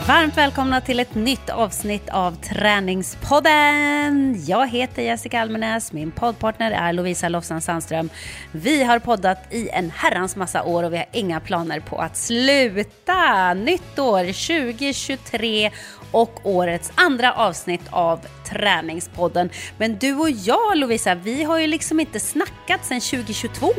Varmt välkomna till ett nytt avsnitt av Träningspodden. Jag heter Jessica Almenäs, min poddpartner är Lovisa Lofsan Sandström. Vi har poddat i en herrans massa år och vi har inga planer på att sluta. Nytt år 2023 och årets andra avsnitt av Träningspodden. Men du och jag, Lovisa, vi har ju liksom inte snackat sedan 2022.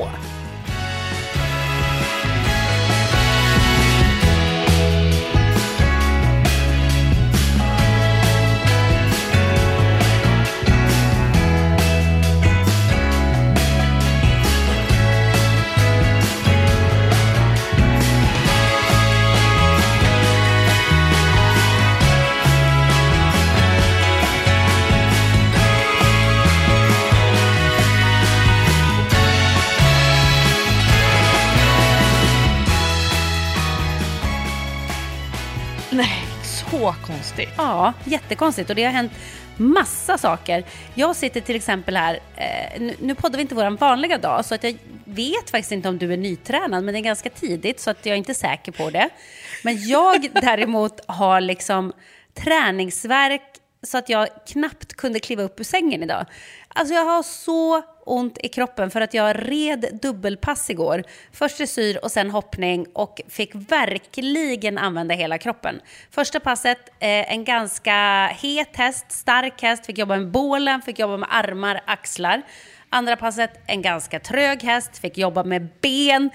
Nej, så konstigt. Ja, jättekonstigt och det har hänt massa saker. Jag sitter till exempel här, nu poddar vi inte våran vanliga dag så att jag vet faktiskt inte om du är nytränad, men det är ganska tidigt så att jag är inte säker på det. Men jag däremot har liksom träningsvärk så att jag knappt kunde kliva upp ur sängen idag. Alltså jag har så ont i kroppen för att jag red dubbelpass igår. Först dressyr och sen hoppning och fick verkligen använda hela kroppen. Första passet, en ganska het häst, stark häst. Fick jobba med bålen, fick jobba med armar, axlar. Andra passet, en ganska trög häst. Fick jobba med ben,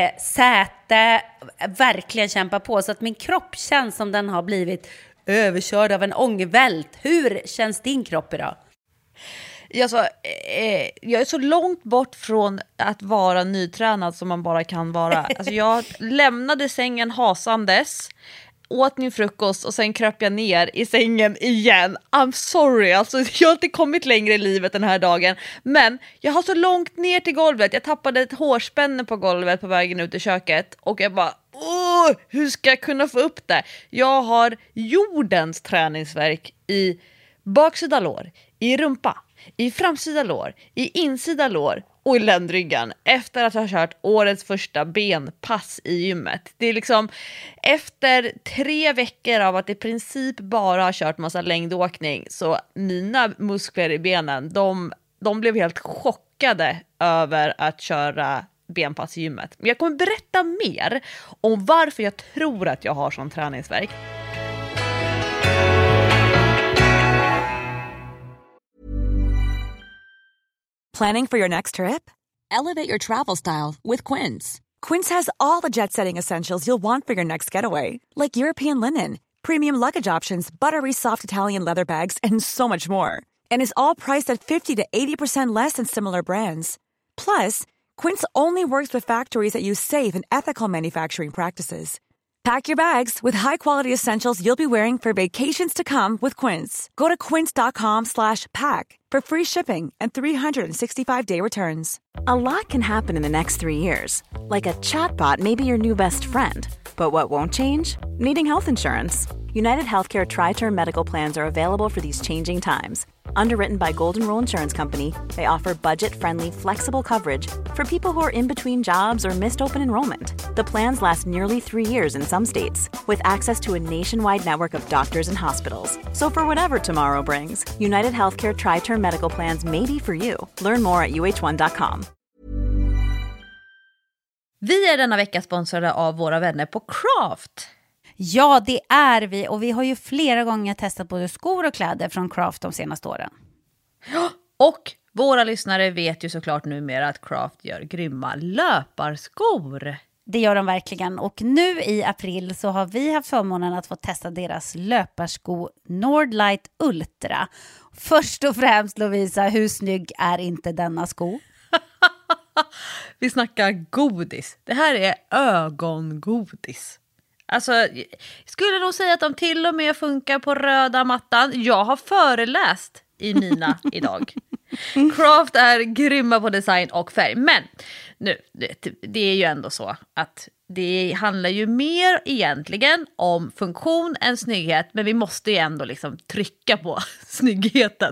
säte, verkligen kämpa på. Så att min kropp känns som den har blivit överkörd av en ångvält. Hur känns din kropp idag? Alltså, jag är så långt bort från att vara nytränad som man bara kan vara. Alltså, jag lämnade sängen hasandes, åt min frukost och sen kröp jag ner i sängen igen. I'm sorry, alltså, jag har inte kommit längre i livet den här dagen. Men jag har så långt ner till golvet. Jag tappade ett hårspänne på golvet på vägen ut i köket. Och jag bara, hur ska jag kunna få upp det? Jag har jordens träningsvärk i baksida lår, i rumpa, i framsida lår, i insida lår och i ländryggen efter att ha kört årets första benpass i gymmet. Det är liksom efter 3 veckor av att i princip bara ha kört massa längdåkning, så mina muskler i benen, de blev helt chockade över att köra benpass i gymmet. Men jag kommer berätta mer om varför jag tror att jag har sån träningsvärk. Planning for your next trip? Elevate your travel style with Quince. Quince has all the jet-setting essentials you'll want for your next getaway, like European linen, premium luggage options, buttery soft Italian leather bags, and so much more. And is all priced at 50 to 80% less than similar brands. Plus, Quince only works with factories that use safe and ethical manufacturing practices. Pack your bags with high-quality essentials you'll be wearing for vacations to come with Quince. Go to quince.com/pack for free shipping and 365-day returns. A lot can happen in the next 3 years. Like a chatbot may be your new best friend. But what won't change? Needing health insurance. United Healthcare Tri-Term Medical Plans are available for these changing times. Underwritten by Golden Rule Insurance Company, they offer budget-friendly, flexible coverage for people who are in between jobs or missed open enrollment. The plans last nearly 3 years in some states, with access to a nationwide network of doctors and hospitals. So for whatever tomorrow brings, United Healthcare Tri-Term Medical Plans may be for you. Learn more at uh1.com. Vi är denna vecka sponsrade av våra vänner på Craft. Ja, det är vi och vi har ju flera gånger testat både skor och kläder från Craft de senaste åren. Och våra lyssnare vet ju såklart numera att Craft gör grymma löparskor. Det gör de verkligen och nu i april så har vi haft förmånen att få testa deras löparsko Nordlight Ultra. Först och främst, Lovisa, hur snygg är inte denna sko? Vi snackar godis. Det här är ögongodis. Alltså, skulle nog säga att de till och med funkar på röda mattan. Jag har föreläst i mina idag. Craft är grymma på design och färg. Men nu, det är ju ändå så att det handlar ju mer egentligen om funktion än snygghet. Men vi måste ju ändå liksom trycka på snyggheten.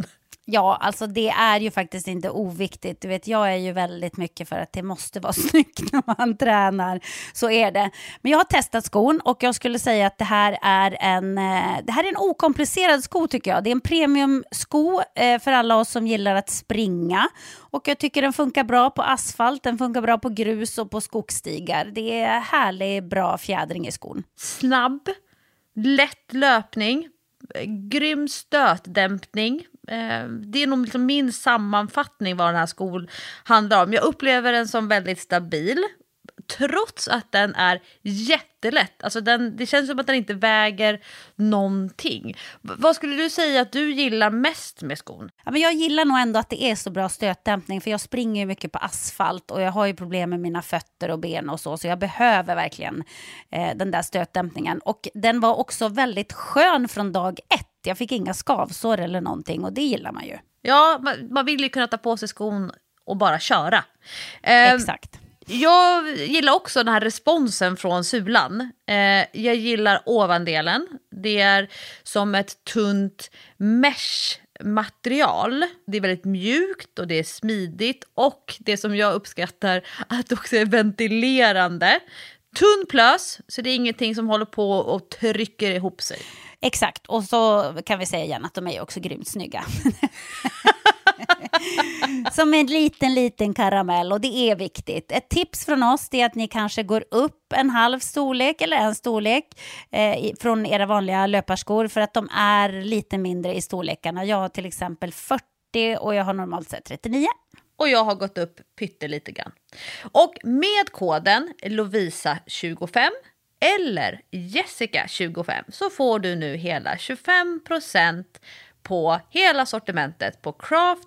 Ja, alltså det är ju faktiskt inte oviktigt. Du vet, jag är ju väldigt mycket för att det måste vara snyggt när man tränar. Så är det. Men jag har testat skon och jag skulle säga att det här är en okomplicerad sko tycker jag. Det är en premiumsko för alla oss som gillar att springa. Och jag tycker den funkar bra på asfalt, den funkar bra på grus och på skogsstigar. Det är härlig, bra fjädring i skon. Snabb, lätt löpning, grym stötdämpning. Det är nog liksom min sammanfattning vad den här skon handlar om. Jag upplever den som väldigt stabil trots att den är jättelätt. Alltså det känns som att den inte väger någonting. Vad skulle du säga att du gillar mest med skon? Ja, men jag gillar nog ändå att det är så bra stötdämpning, för jag springer ju mycket på asfalt och jag har ju problem med mina fötter och ben och så jag behöver verkligen den där stötdämpningen. Och den var också väldigt skön från dag 1. Jag fick inga skavsår eller någonting och det gillar man ju. Ja, man vill ju kunna ta på sig skon och bara köra. Exakt. Jag gillar också den här responsen från sulan. Jag gillar ovandelen. Det är som ett tunt mesh-material. Det är väldigt mjukt och det är smidigt. Och det som jag uppskattar att det också är ventilerande. Tunn plös, så det är ingenting som håller på och trycker ihop sig. Exakt, och så kan vi säga igen att de är också grymt snygga. Som en liten karamell, och det är viktigt. Ett tips från oss är att ni kanske går upp en halv storlek eller en storlek från era vanliga löparskor, för att de är lite mindre i storlekarna. Jag har till exempel 40 och jag har normalt sett 39. Och jag har gått upp pyttelite grann. Och med koden Lovisa25 eller Jessica25 så får du nu hela 25% på hela sortimentet på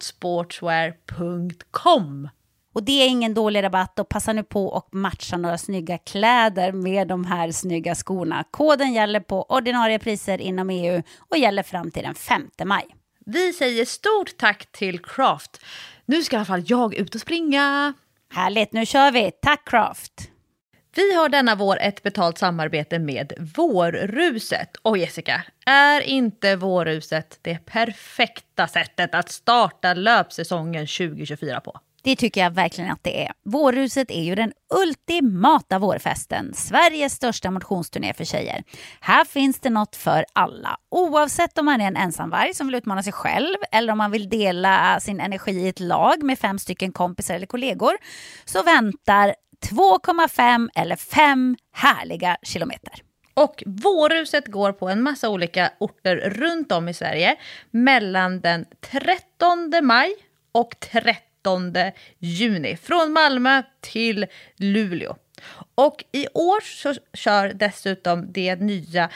craftsportswear.com. Och det är ingen dålig rabatt, och passa nu på och matcha några snygga kläder med de här snygga skorna. Koden gäller på ordinarie priser inom EU och gäller fram till den 5 maj. Vi säger stort tack till Craft. Nu ska i alla fall jag ut och springa. Härligt, nu kör vi. Tack Craft! Vi har denna vår ett betalt samarbete med Vårruset. Och Jessica, är inte Vårruset det perfekta sättet att starta löpsäsongen 2024 på? Det tycker jag verkligen att det är. Vårruset är ju den ultimata vårfesten. Sveriges största motionsturné för tjejer. Här finns det något för alla. Oavsett om man är en ensamvarg som vill utmana sig själv, eller om man vill dela sin energi i ett lag med 5 stycken kompisar eller kollegor, så väntar 2,5 eller 5 härliga kilometer. Och Vårruset går på en massa olika orter runt om i Sverige mellan den 13 maj och 13 juni. Från Malmö till Luleå. Och i år så kör dessutom det nya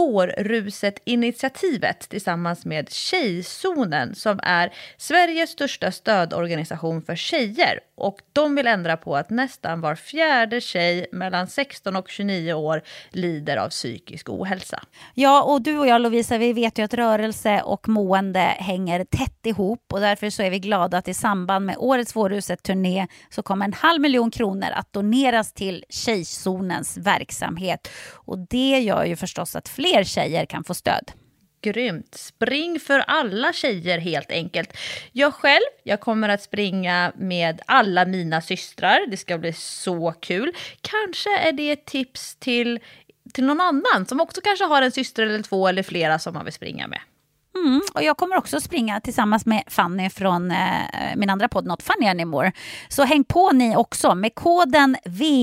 Vårruset-initiativet tillsammans med Tjejzonen, som är Sveriges största stödorganisation för tjejer. Och de vill ändra på att nästan var 4:e tjej mellan 16 och 29 år lider av psykisk ohälsa. Ja, och du och jag Lovisa, vi vet ju att rörelse och mående hänger tätt ihop, och därför så är vi glada att i samband med årets Vårruset-turné så kommer 500 000 kronor att doneras till Tjejzonens verksamhet. Och det gör ju förstås att fler tjejer kan få stöd. Grymt. Spring för alla tjejer helt enkelt. Jag kommer att springa med alla mina systrar. Det ska bli så kul. Kanske är det ett tips till någon annan som också kanske har en syster eller 2 eller flera som man vill springa med. Och jag kommer också springa tillsammans med Fanny från min andra podd Not Funny Anymore. Så häng på ni också. Med koden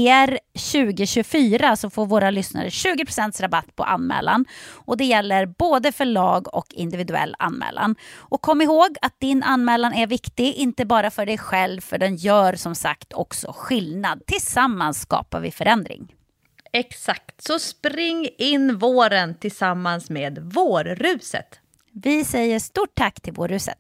VR2024 så får våra lyssnare 20% rabatt på anmälan. Och det gäller både för lag och individuell anmälan. Och kom ihåg att din anmälan är viktig, inte bara för dig själv, för den gör som sagt också skillnad. Tillsammans skapar vi förändring. Exakt, så spring in våren tillsammans med Vårruset. Vi säger stort tack till Vårruset.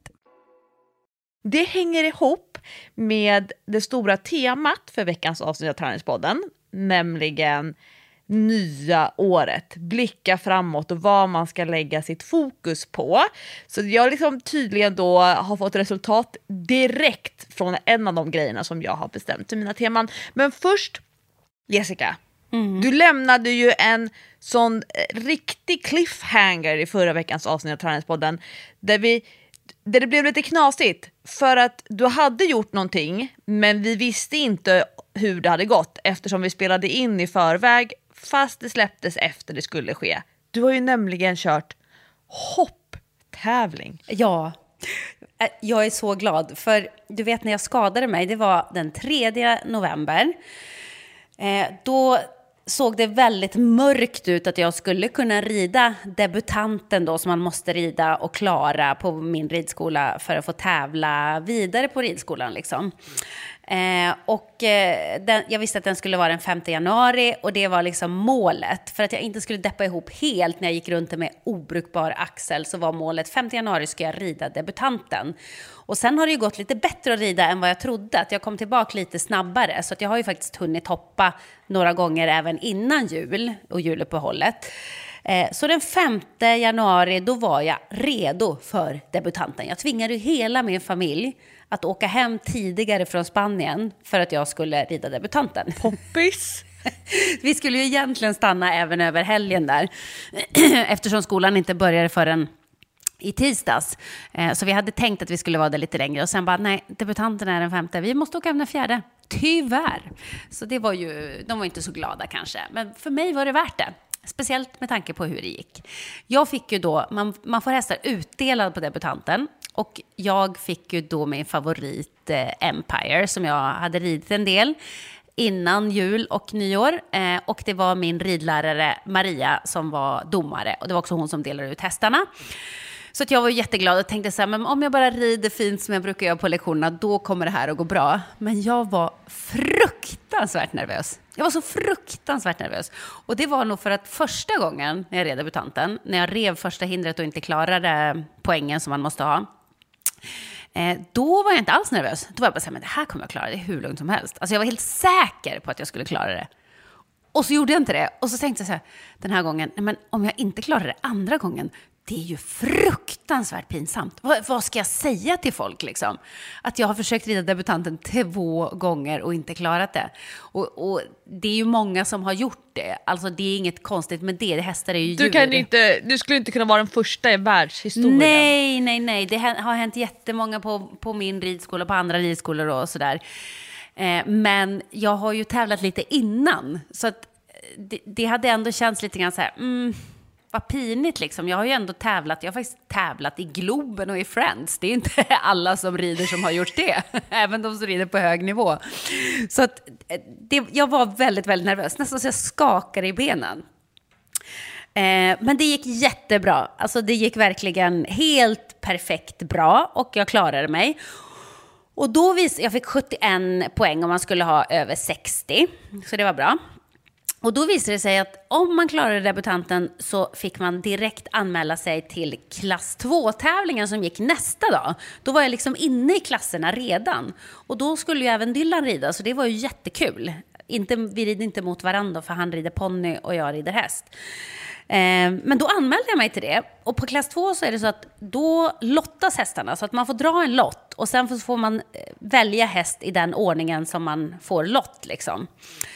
Det hänger ihop med det stora temat för veckans avsnitt av Träningspodden, nämligen nya året. Blicka framåt och vad man ska lägga sitt fokus på. Så jag liksom tydligen då har fått resultat direkt från en av de grejerna som jag har bestämt till mina teman. Men först, Jessica, du lämnade ju en sån riktig cliffhanger i förra veckans avsnitt av Träningspodden där vi det blev lite knasigt för att du hade gjort någonting men vi visste inte hur det hade gått eftersom vi spelade in i förväg fast det släpptes efter det skulle ske. Du har ju nämligen kört hopptävling. Ja, jag är så glad. För du vet när jag skadade mig, det var den 3 november. Då såg det väldigt mörkt ut att jag skulle kunna rida debutanten då som man måste rida och klara på min ridskola för att få tävla vidare på ridskolan liksom. Jag visste att den skulle vara den 5 januari och det var liksom målet. För att jag inte skulle deppa ihop helt när jag gick runt med obrukbar axel så var målet 5 januari ska jag rida debutanten. Och sen har det ju gått lite bättre att rida än vad jag trodde. Att jag kom tillbaka lite snabbare. Så att jag har ju faktiskt hunnit hoppa några gånger även innan jul och juluppehållet. Så den 5 januari då var jag redo för debutanten. Jag tvingade ju hela min familj att åka hem tidigare från Spanien för att jag skulle rida debutanten. Poppis! Vi skulle ju egentligen stanna även över helgen där. Eftersom skolan inte började förrän i tisdags. Så vi hade tänkt att vi skulle vara där lite längre. Och sen bara, nej, debutanten är den 5. Vi måste åka hem den 4. Tyvärr. Så det var ju, de var inte så glada kanske. Men för mig var det värt det. Speciellt med tanke på hur det gick. Jag fick ju då, man får hästar utdelad på debutanten. Och jag fick ju då min favorit Empire som jag hade ridit en del innan jul och nyår. Och det var min ridlärare Maria som var domare. Och det var också hon som delade ut hästarna. Så att jag var jätteglad och tänkte så här, men om jag bara rider fint som jag brukar göra på lektionerna, då kommer det här att gå bra. Men jag var fruktansvärt nervös. Jag var så fruktansvärt nervös. Och det var nog för att första gången när jag red debutanten, när jag rev första hindret och inte klarade poängen som man måste ha, då var jag inte alls nervös. Då var jag bara så här, men det här kommer jag klara, det är hur lugnt som helst. Alltså jag var helt säker på att jag skulle klara det. Och så gjorde jag inte det. Och så tänkte jag så här, den här gången, men om jag inte klarar det andra gången, det är ju fruktansvärt pinsamt. Vad ska jag säga till folk liksom? Att jag har försökt rida debutanten 2 gånger och inte klarat det. Och det är ju många som har gjort det. Alltså det är inget konstigt med det. Hästar är ju djur. Du skulle inte kunna vara den första i världshistorien. Nej. Det har hänt jättemånga på min ridskola, på andra ridskolor och sådär. Men jag har ju tävlat lite innan. Så att det hade ändå känts lite grann så här... vad pinigt liksom. Jag har ju ändå tävlat. Jag har faktiskt tävlat i Globen och i Friends. Det är inte alla som rider som har gjort det. Även de som rider på hög nivå. Så att jag var väldigt, väldigt nervös. Nästan så jag skakade i benen. Men det gick jättebra. Alltså det gick verkligen helt perfekt bra. Och jag klarade mig. Och då jag fick 71 poäng om man skulle ha över 60. Så det var bra. Och då visade det sig att om man klarade debutanten så fick man direkt anmäla sig till klass 2-tävlingen som gick nästa dag. Då var jag liksom inne i klasserna redan. Och då skulle ju även Dylan rida, så det var ju jättekul. Vi rider inte mot varandra för han rider ponny och jag rider häst. Men då anmälde jag mig till det. Och på klass 2 så är det så att då lottas hästarna. Så att man får dra en lott. Och sen får man välja häst i den ordningen som man får lott liksom.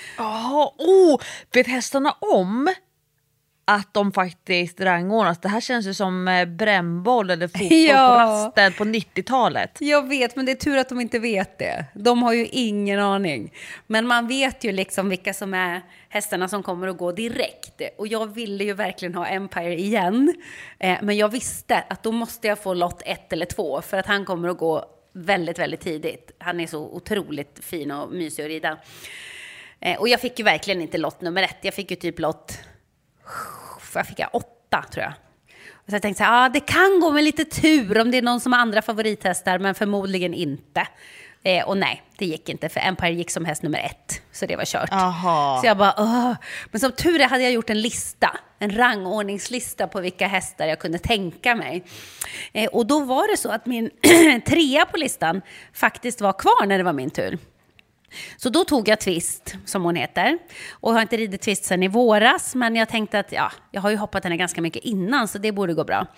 Vet hästarna om att de faktiskt rangordnas? Det här känns ju som brännboll eller fotboll på rasten på 90-talet. Jag vet, men det är tur att de inte vet det. De har ju ingen aning. Men man vet ju liksom vilka som är hästarna som kommer att gå direkt. Och jag ville ju verkligen ha Empire igen. Men jag visste att då måste jag få lott 1 eller 2. För att han kommer att gå väldigt, väldigt tidigt. Han är så otroligt fin och mysig att rida. Och jag fick ju verkligen inte lott nummer 1. Jag fick ju typ lott... Jag fick 8 tror jag. Så jag tänkte så här, det kan gå med lite tur om det är någon som har andra favorithästar, men förmodligen inte. Och nej, det gick inte, för Empire gick som häst nummer 1. Så det var kört. Aha. Så jag bara, Men som tur är hade jag gjort en lista. En rangordningslista på vilka hästar jag kunde tänka mig. Och då var det så att min 3 på listan faktiskt var kvar när det var min tur. Så då tog jag Twist, som hon heter. Och jag har inte ridit Twist sedan i våras. Men jag tänkte att jag har ju hoppat henne ganska mycket innan, så det borde gå bra.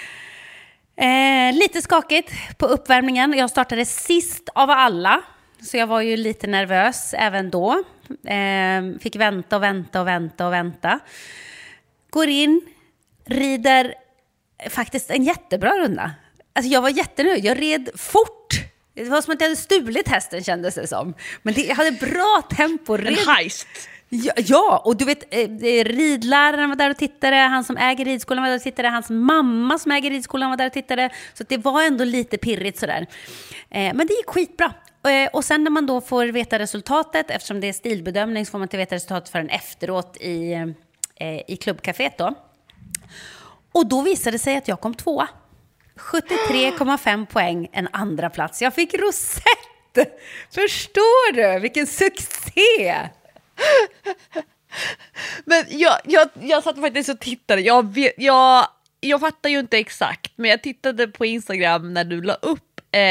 Lite skakigt på uppvärmningen. Jag startade sist av alla. Så jag var ju lite nervös även då. Fick vänta. Går in, rider faktiskt en jättebra runda. Alltså jag var jättenöjd, jag red fort. Det var som att jag hade stulit hästen, kändes det som. Men jag hade bra tempo. En heist. Ja, och du vet, ridläraren var där och tittade, han som äger ridskolan var där och tittade, hans mamma som äger ridskolan var där och tittade. Så det var ändå lite pirrigt sådär. Men det gick skitbra. Och sen när man då får veta resultatet, eftersom det är stilbedömning, så får man inte veta resultatet förrän efteråt i klubbcaféet då. Och då visade det sig att jag kom 2. 73,5 poäng, en andra plats. Jag fick rosett. Förstår du? Vilken succé! Men jag satt faktiskt och tittade. Jag fattar ju inte exakt, men jag tittade på Instagram när du la upp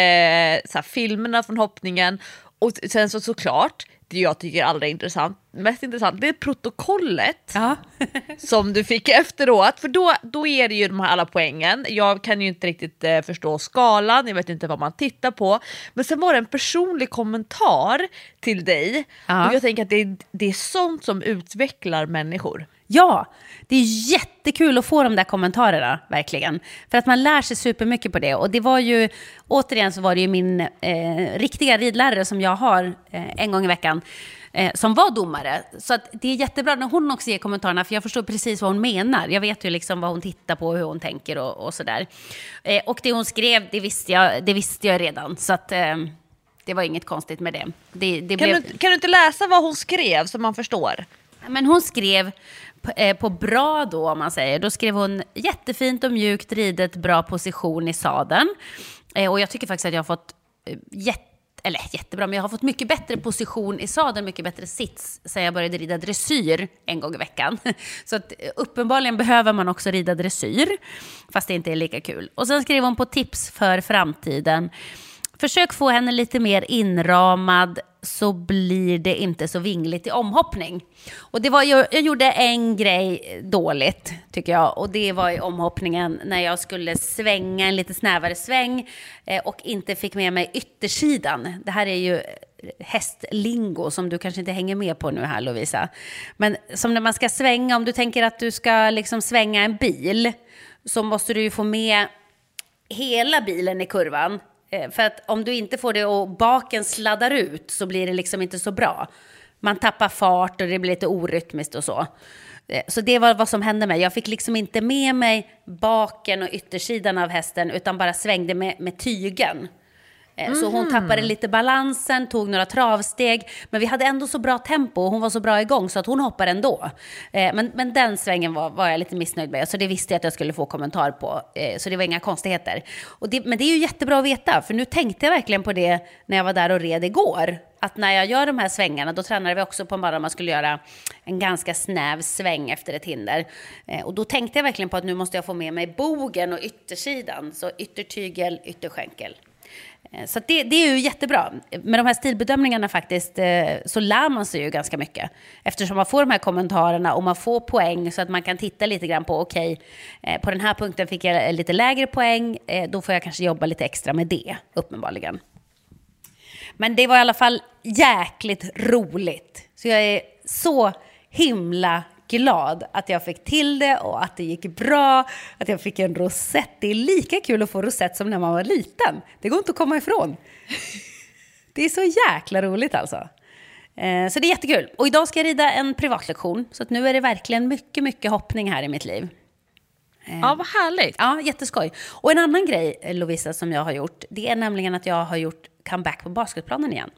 så här, filmerna från hoppningen. Och sen såklart, det jag tycker allra mest intressant, det är protokollet som du fick efteråt. För då är det ju de här alla poängen. Jag kan ju inte riktigt förstå skalan, jag vet inte vad man tittar på. Men sen var det en personlig kommentar till dig. Och jag tänker att det är sånt som utvecklar människor. Ja, det är jättekul att få de där kommentarerna, verkligen. För att man lär sig supermycket på det. Och det var ju, återigen så var det ju min riktiga ridlärare som jag har en gång i veckan, som var domare. Så att det är jättebra när hon också ger kommentarerna, för jag förstår precis vad hon menar. Jag vet ju liksom vad hon tittar på, hur hon tänker och sådär. Och det hon skrev, det visste jag redan. Så att det var inget konstigt med det. Kan du inte läsa vad hon skrev så man förstår? Men hon skrev på bra då, om man säger. Då skrev hon jättefint och mjukt ridet, bra position i sadeln. Och jag tycker faktiskt att jag har fått jättebra, men jag har fått mycket bättre position i sadeln, mycket bättre sits sen jag började rida dressyr en gång i veckan. Så att uppenbarligen behöver man också rida dressyr, fast det inte är lika kul. Och sen skrev hon på tips för framtiden. Försök få henne lite mer inramad, så blir det inte så vingligt i omhoppning. Och det var jag gjorde en grej dåligt, tycker jag. Och det var i omhoppningen när jag skulle svänga en lite snävare sväng och inte fick med mig yttersidan. Det här är ju hästlingo som du kanske inte hänger med på nu här, Lovisa. Men som när man ska svänga, om du tänker att du ska liksom svänga en bil, så måste du ju få med hela bilen i kurvan. För att om du inte får det och baken sladdar ut, så blir det liksom inte så bra. Man tappar fart och det blir lite orytmiskt och så. Så det var vad som hände mig. Jag fick liksom inte med mig baken och yttersidan av hästen, utan bara svängde med tygen. Så hon tappade lite balansen, tog några travsteg. Men vi hade ändå så bra tempo och hon var så bra igång så att hon hoppade ändå. Men den svängen var jag lite missnöjd med. Så det visste jag att jag skulle få kommentar på. Så det var inga konstigheter. Men det är ju jättebra att veta. För nu tänkte jag verkligen på det när jag var där och red igår. Att när jag gör de här svängarna, då tränade vi också på en bana man skulle göra en ganska snäv sväng efter ett hinder. Och då tänkte jag verkligen på att nu måste jag få med mig bogen och yttersidan. Så yttertygel, ytterskänkel. Så det är ju jättebra. Med de här stilbedömningarna faktiskt så lär man sig ju ganska mycket. Eftersom man får de här kommentarerna och man får poäng så att man kan titta lite grann på okej, på den här punkten fick jag lite lägre poäng, då får jag kanske jobba lite extra med det, uppenbarligen. Men det var i alla fall jäkligt roligt. Så jag är så himla glad att jag fick till det och att det gick bra, att jag fick en rosett. Det är lika kul att få rosett som när man var liten. Det går inte att komma ifrån. Det är så jäkla roligt alltså. Så det är jättekul. Och idag ska jag rida en privatlektion. Så att nu är det verkligen mycket, mycket hoppning här i mitt liv. Ja, vad härligt. Ja, jätteskoj. Och en annan grej, Lovisa, som jag har gjort, det är nämligen att jag har gjort comeback på basketplanen igen.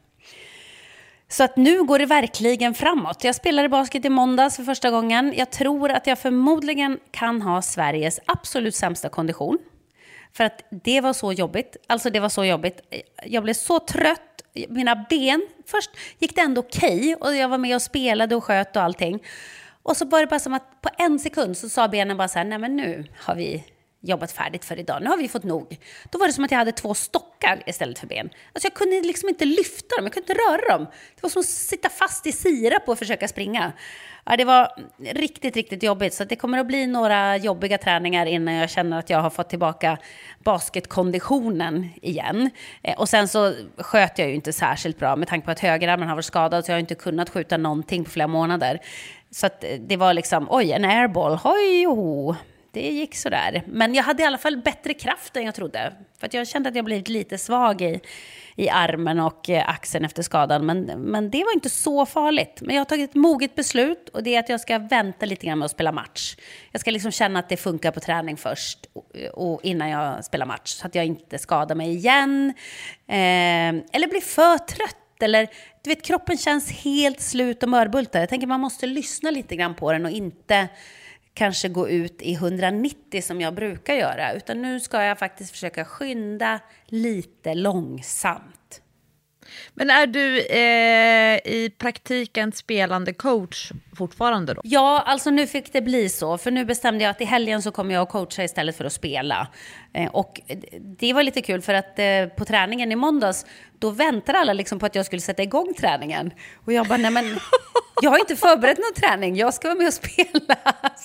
Så att nu går det verkligen framåt. Jag spelade basket i måndags för första gången. Jag tror att jag förmodligen kan ha Sveriges absolut sämsta kondition. För att det var så jobbigt. Alltså det var så jobbigt. Jag blev så trött. Mina ben, först gick det ändå okej. Och jag var med och spelade och sköt och allting. Och så var det bara som att på en sekund så sa benen bara så här: nej men nu har vi jobbat färdigt för idag. Nu har vi fått nog. Då var det som att jag hade 2 stockar istället för ben. Alltså jag kunde liksom inte lyfta dem. Jag kunde inte röra dem. Det var som att sitta fast i sirap och försöka springa. Ja, det var riktigt, riktigt jobbigt. Så det kommer att bli några jobbiga träningar innan jag känner att jag har fått tillbaka basketkonditionen igen. Och sen så sköt jag ju inte särskilt bra med tanke på att högerarmen har varit skadad, så jag har inte kunnat skjuta någonting på flera månader. Så att det var liksom, oj, en airball, oj, det gick sådär. Men jag hade i alla fall bättre kraft än jag trodde. För att jag kände att jag blivit lite svag i armen och axeln efter skadan. Men det var inte så farligt. Men jag har tagit ett moget beslut, och det är att jag ska vänta lite grann med att spela match. Jag ska liksom känna att det funkar på träning först och innan jag spelar match. Så att jag inte skadar mig igen. Eller blir för trött. Eller du vet, kroppen känns helt slut och mörbultad. Jag tänker man måste lyssna lite grann på den och inte kanske gå ut i 190 som jag brukar göra. Utan nu ska jag faktiskt försöka skynda lite långsamt. Men är du i praktiken spelande coach fortfarande då? Ja, alltså nu fick det bli så. För nu bestämde jag att i helgen så kommer jag att coacha istället för att spela. Och det var lite kul för att på träningen i måndags, då väntade alla liksom på att jag skulle sätta igång träningen. Och jag bara, nej men jag har inte förberett någon träning. Jag ska vara med och spela.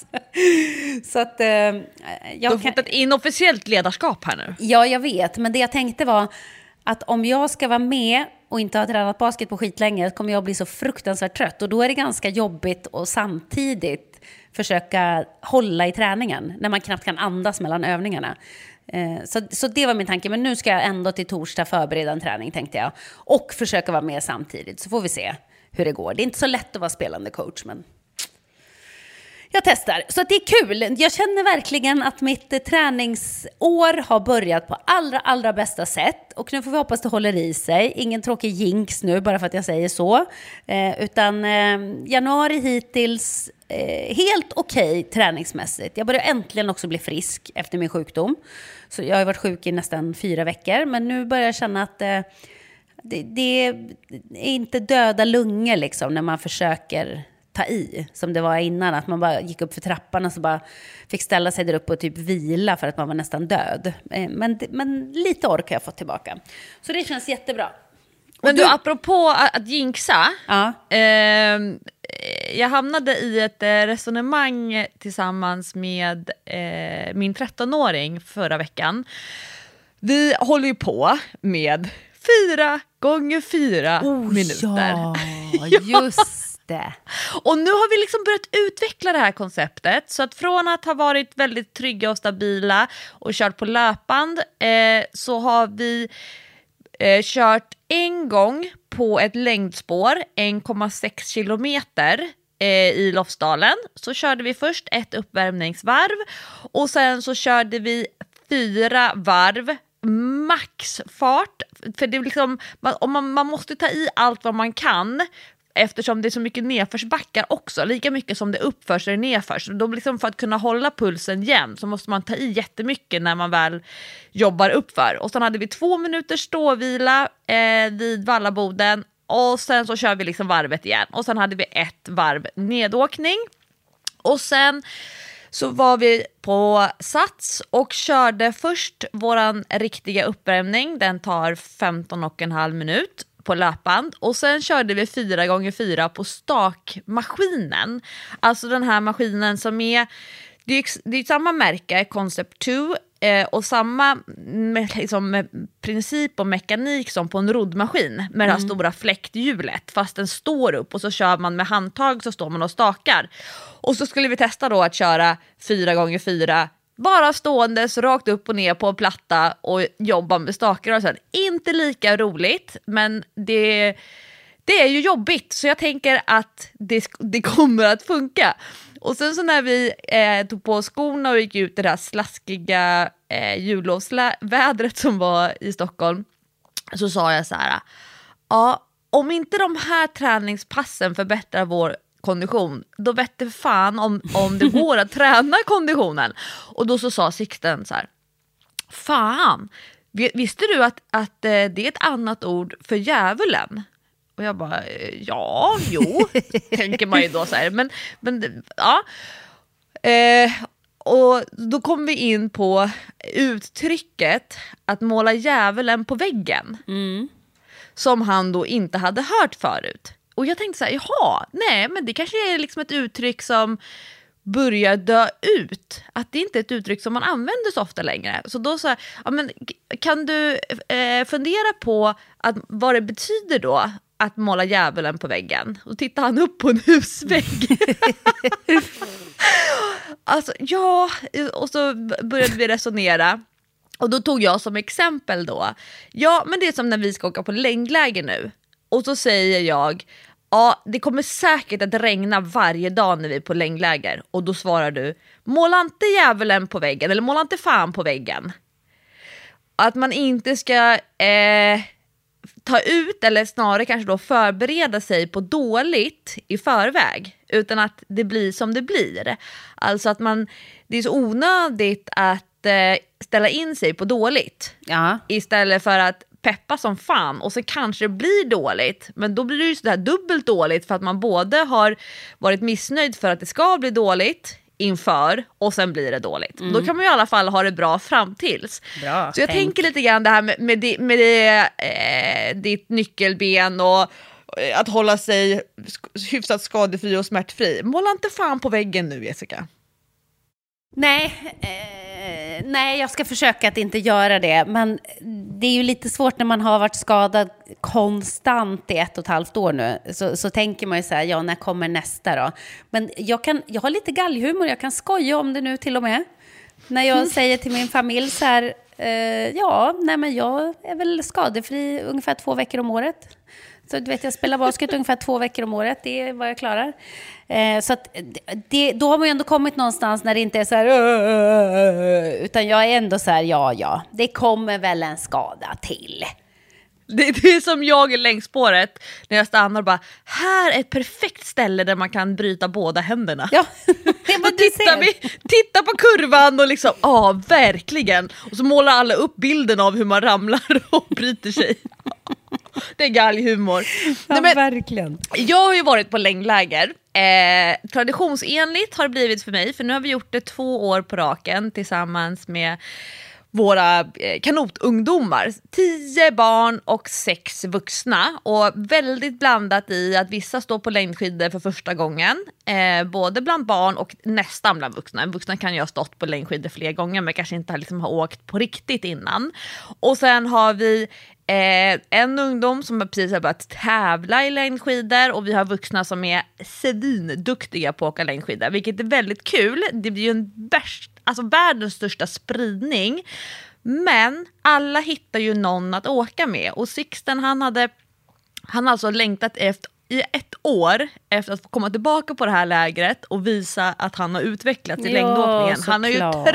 Så att du har fått ett inofficiellt ledarskap här nu. Ja, jag vet. Men det jag tänkte var att om jag ska vara med och inte ha tränat basket på skitlänge, kommer jag bli så fruktansvärt trött. Och då är det ganska jobbigt att samtidigt försöka hålla i träningen när man knappt kan andas mellan övningarna. Så det var min tanke. Men nu ska jag ändå till torsdag förbereda en träning, tänkte jag. Och försöka vara med samtidigt, så får vi se hur det går. Det är inte så lätt att vara spelande coach, men jag testar. Så det är kul. Jag känner verkligen att mitt träningsår har börjat på allra bästa sätt. Och nu får vi hoppas det håller i sig. Ingen tråkig jinx nu bara för att jag säger så. Utan januari hittills helt okej träningsmässigt. Jag börjar äntligen också bli frisk efter min sjukdom. Så jag har varit sjuk i nästan 4 veckor. Men nu börjar jag känna att det är inte döda lungor liksom när man försöker ta i, som det var innan, att man bara gick upp för trappan och så bara fick ställa sig där uppe och typ vila för att man var nästan död. Men lite ork har jag fått tillbaka. Så det känns jättebra. Men du, apropå att jinxa, ja. Jag hamnade i ett resonemang tillsammans med min 13-åring förra veckan. Vi håller ju på med 4x4 minuter. Ja, just det. Och nu har vi liksom börjat utveckla det här konceptet. Så att från att ha varit väldigt trygga och stabila och kört på löpband så har vi kört en gång på ett längdspår 1,6 kilometer i Lofsdalen. Så körde vi först ett uppvärmningsvarv och sen så körde vi 4 varv maxfart. För det är liksom, man måste ta i allt vad man kan, eftersom det är så mycket nedförsbackar också, lika mycket som det uppförs och det nedförs. Då liksom för att kunna hålla pulsen jämn så måste man ta i jättemycket när man väl jobbar uppför. Och sen hade vi 2 minuters ståvila vid Vallaboden och sen så kör vi liksom varvet igen. Och sen hade vi 1 varv nedåkning. Och sen så var vi på Sats och körde först våran riktiga uppvärmning. Den tar 15,5 minut på löpband. Och sen körde vi 4x4 på stakmaskinen. Alltså den här maskinen som är... Det är samma märke, Concept 2. Och samma med princip och mekanik som på en roddmaskin med det här stora fläkthjulet, fast den står upp och så kör man med handtag, så står man och stakar. Och så skulle vi testa då att köra 4x4 bara ståendes rakt upp och ner på en platta och jobba med stakar och så. Inte lika roligt, men det är ju jobbigt, så jag tänker att det kommer att funka. Och sen så när vi tog på skorna och gick ut i det här slaskiga jullovsvädret som var i Stockholm, så sa jag så här: ja, om inte de här träningspassen förbättrar vår kondition, då vet det fan om det går att träna konditionen. Och då så sa Sixten så här: fan, visste du att det är ett annat ord för djävulen? Och jag bara, tänker man ju då så här. Men ja. Och då kom vi in på uttrycket att måla djävulen på väggen. Som han då inte hade hört förut. Och jag tänkte så här, men det kanske är liksom ett uttryck som börjar dö ut. Att det inte är ett uttryck som man använder så ofta längre. Så då så, kan du fundera på vad det betyder då att måla djävulen på väggen. Och tittar han upp på en husvägg. Alltså, ja, och så började vi resonera. Och då tog jag som exempel då. Ja, men det är som när vi ska åka på längdläger nu. Och så säger jag, ja, det kommer säkert att regna varje dag när vi är på längdläger. Och då svarar du, måla inte djävulen på väggen, eller måla inte fan på väggen. Att man inte ska ta ut, eller snarare kanske då förbereda sig på dåligt i förväg, utan att det blir som det blir. Alltså att det är så onödigt att ställa in sig på dåligt, istället för att peppa som fan och så kanske det blir dåligt, men då blir det ju sådär dubbelt dåligt för att man både har varit missnöjd för att det ska bli dåligt inför och sen blir det dåligt. Då kan man ju i alla fall ha det bra fram tills. Bra, så jag tänker lite grann det här med ditt nyckelben och att hålla sig hyfsat skadefri och smärtfri. Måla inte fan på väggen nu, Jessica. Nej, jag ska försöka att inte göra det. Men det är ju lite svårt när man har varit skadad konstant i 1,5 år nu. Så tänker man ju så här, ja, när kommer nästa då? Men jag har lite galghumor, jag kan skoja om det nu till och med. När jag säger till min familj så här, men jag är väl skadefri ungefär 2 veckor om året. Så du vet, jag spelar basket ungefär 2 veckor om året. Det är vad jag klarar. Så att då har man ju ändå kommit någonstans när det inte är så här... utan jag är ändå så här, ja, det kommer väl en skada till. Det är som jag är längs spåret när jag stannar och bara, här är ett perfekt ställe där man kan bryta båda händerna. Ja, titta på kurvan och liksom, verkligen. Och så målar alla upp bilden av hur man ramlar och bryter sig. Det är galghumor. Ja, men, verkligen. Jag har ju varit på längdläger. Traditionsenligt har det blivit för mig, för nu har vi gjort det 2 år på raken tillsammans med våra kanotungdomar. 10 barn och 6 vuxna. Och väldigt blandat i att vissa står på längdskidor för första gången. Både bland barn och nästan bland vuxna. Vuxna kan ju ha stått på längdskidor fler gånger men kanske inte har åkt på riktigt innan. Och sen har vi en ungdom som precis har börjat tävla i längdskidor, och vi har vuxna som är svinduktiga på att åka längdskidor, vilket är väldigt kul. Det blir ju världens största spridning, men alla hittar ju någon att åka med. Och Sixten, han har alltså längtat i 1 år efter att få komma tillbaka på det här lägret och visa att han har utvecklats i längdåkningen. Han har ju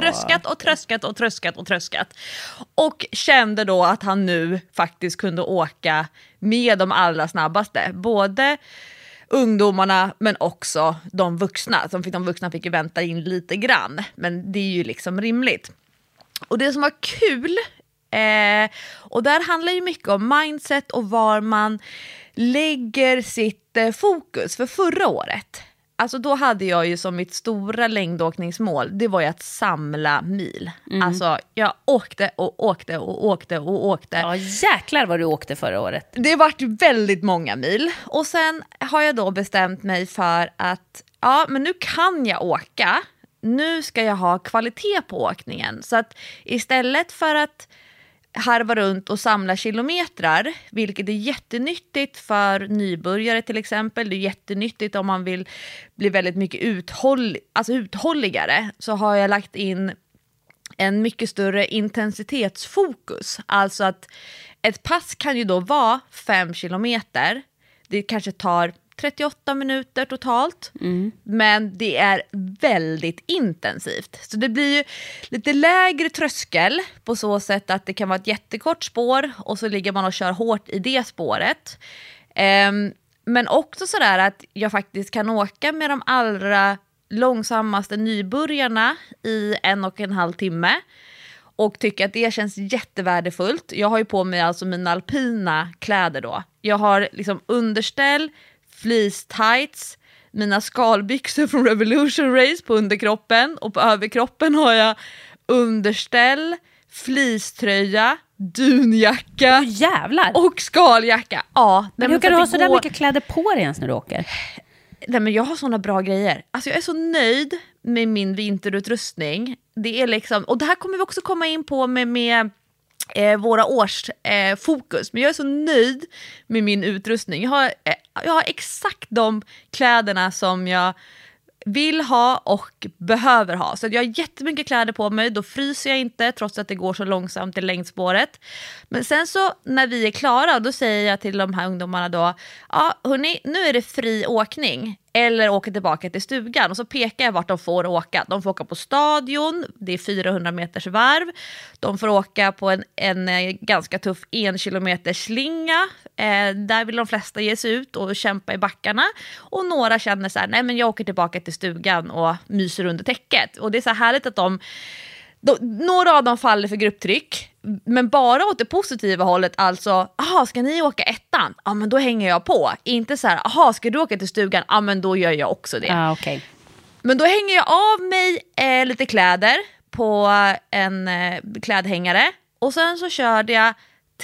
tröskat och kände då att han nu faktiskt kunde åka med de allra snabbaste. Både ungdomarna men också de vuxna. De vuxna fick ju vänta in lite grann, men det är ju liksom rimligt. Och det som var kul, och där handlar ju mycket om mindset och var man lägger sitt fokus. För förra året, alltså då hade jag ju som mitt stora längdåkningsmål, det var ju att samla mil. Alltså jag åkte. Ja, jäklar vad du åkte förra året. Det vart väldigt många mil. Och sen har jag då bestämt mig för att men nu kan jag åka. Nu ska jag ha kvalitet på åkningen. Så att istället för att harva runt och samla kilometrar, vilket är jättenyttigt för nybörjare till exempel. Det är jättenyttigt om man vill bli väldigt mycket uthålligare, så har jag lagt in en mycket större intensitetsfokus. Alltså att ett pass kan ju då vara 5 kilometer. Det kanske tar 38 minuter totalt, men det är väldigt intensivt. Så det blir ju lite lägre tröskel på så sätt att det kan vara ett jättekort spår och så ligger man och kör hårt i det spåret. Men också sådär att jag faktiskt kan åka med de allra långsammaste nybörjarna i 1,5 timme och tycker att det känns jättevärdefullt. Jag har ju på mig alltså mina alpina kläder då. Jag har liksom underställ, fleece tights, mina skalbyxor från Revolution Race på underkroppen, och på överkroppen har jag underställ, fleecetröja, dunjacka och skaljacka. Ja, men hur kan du ha så där mycket kläder på dig ens när du åker? Nej, men jag har såna bra grejer. Alltså jag är så nöjd med min vinterutrustning. Det är liksom, och det här kommer vi också komma in på med våra årsfokus. Men jag är så nöjd med min utrustning. Jag har exakt de kläderna som jag vill ha och behöver ha. Så jag har jättemycket kläder på mig. Då fryser jag inte trots att det går så långsamt i längdspåret. Men sen så när vi är klara, då säger jag till de här ungdomarna då, ja hörni, nu är det fri åkning. Eller åka tillbaka till stugan. Och så pekar jag vart de får åka. De får åka på stadion. Det är 400 meters varv. De får åka på en ganska tuff 1 kilometers slinga. Där vill de flesta ge sig ut och kämpa i backarna. Och några känner så här, nej men jag åker tillbaka till stugan och myser under täcket. Och det är så härligt att några av dem faller för grupptryck. Men bara åt det positiva hållet, alltså, ska ni åka ettan? Ja, men då hänger jag på. Inte så här, ska du åka till stugan? Ja, men då gör jag också det. Okay. Men då hänger jag av mig lite kläder på en klädhängare. Och sen så körde jag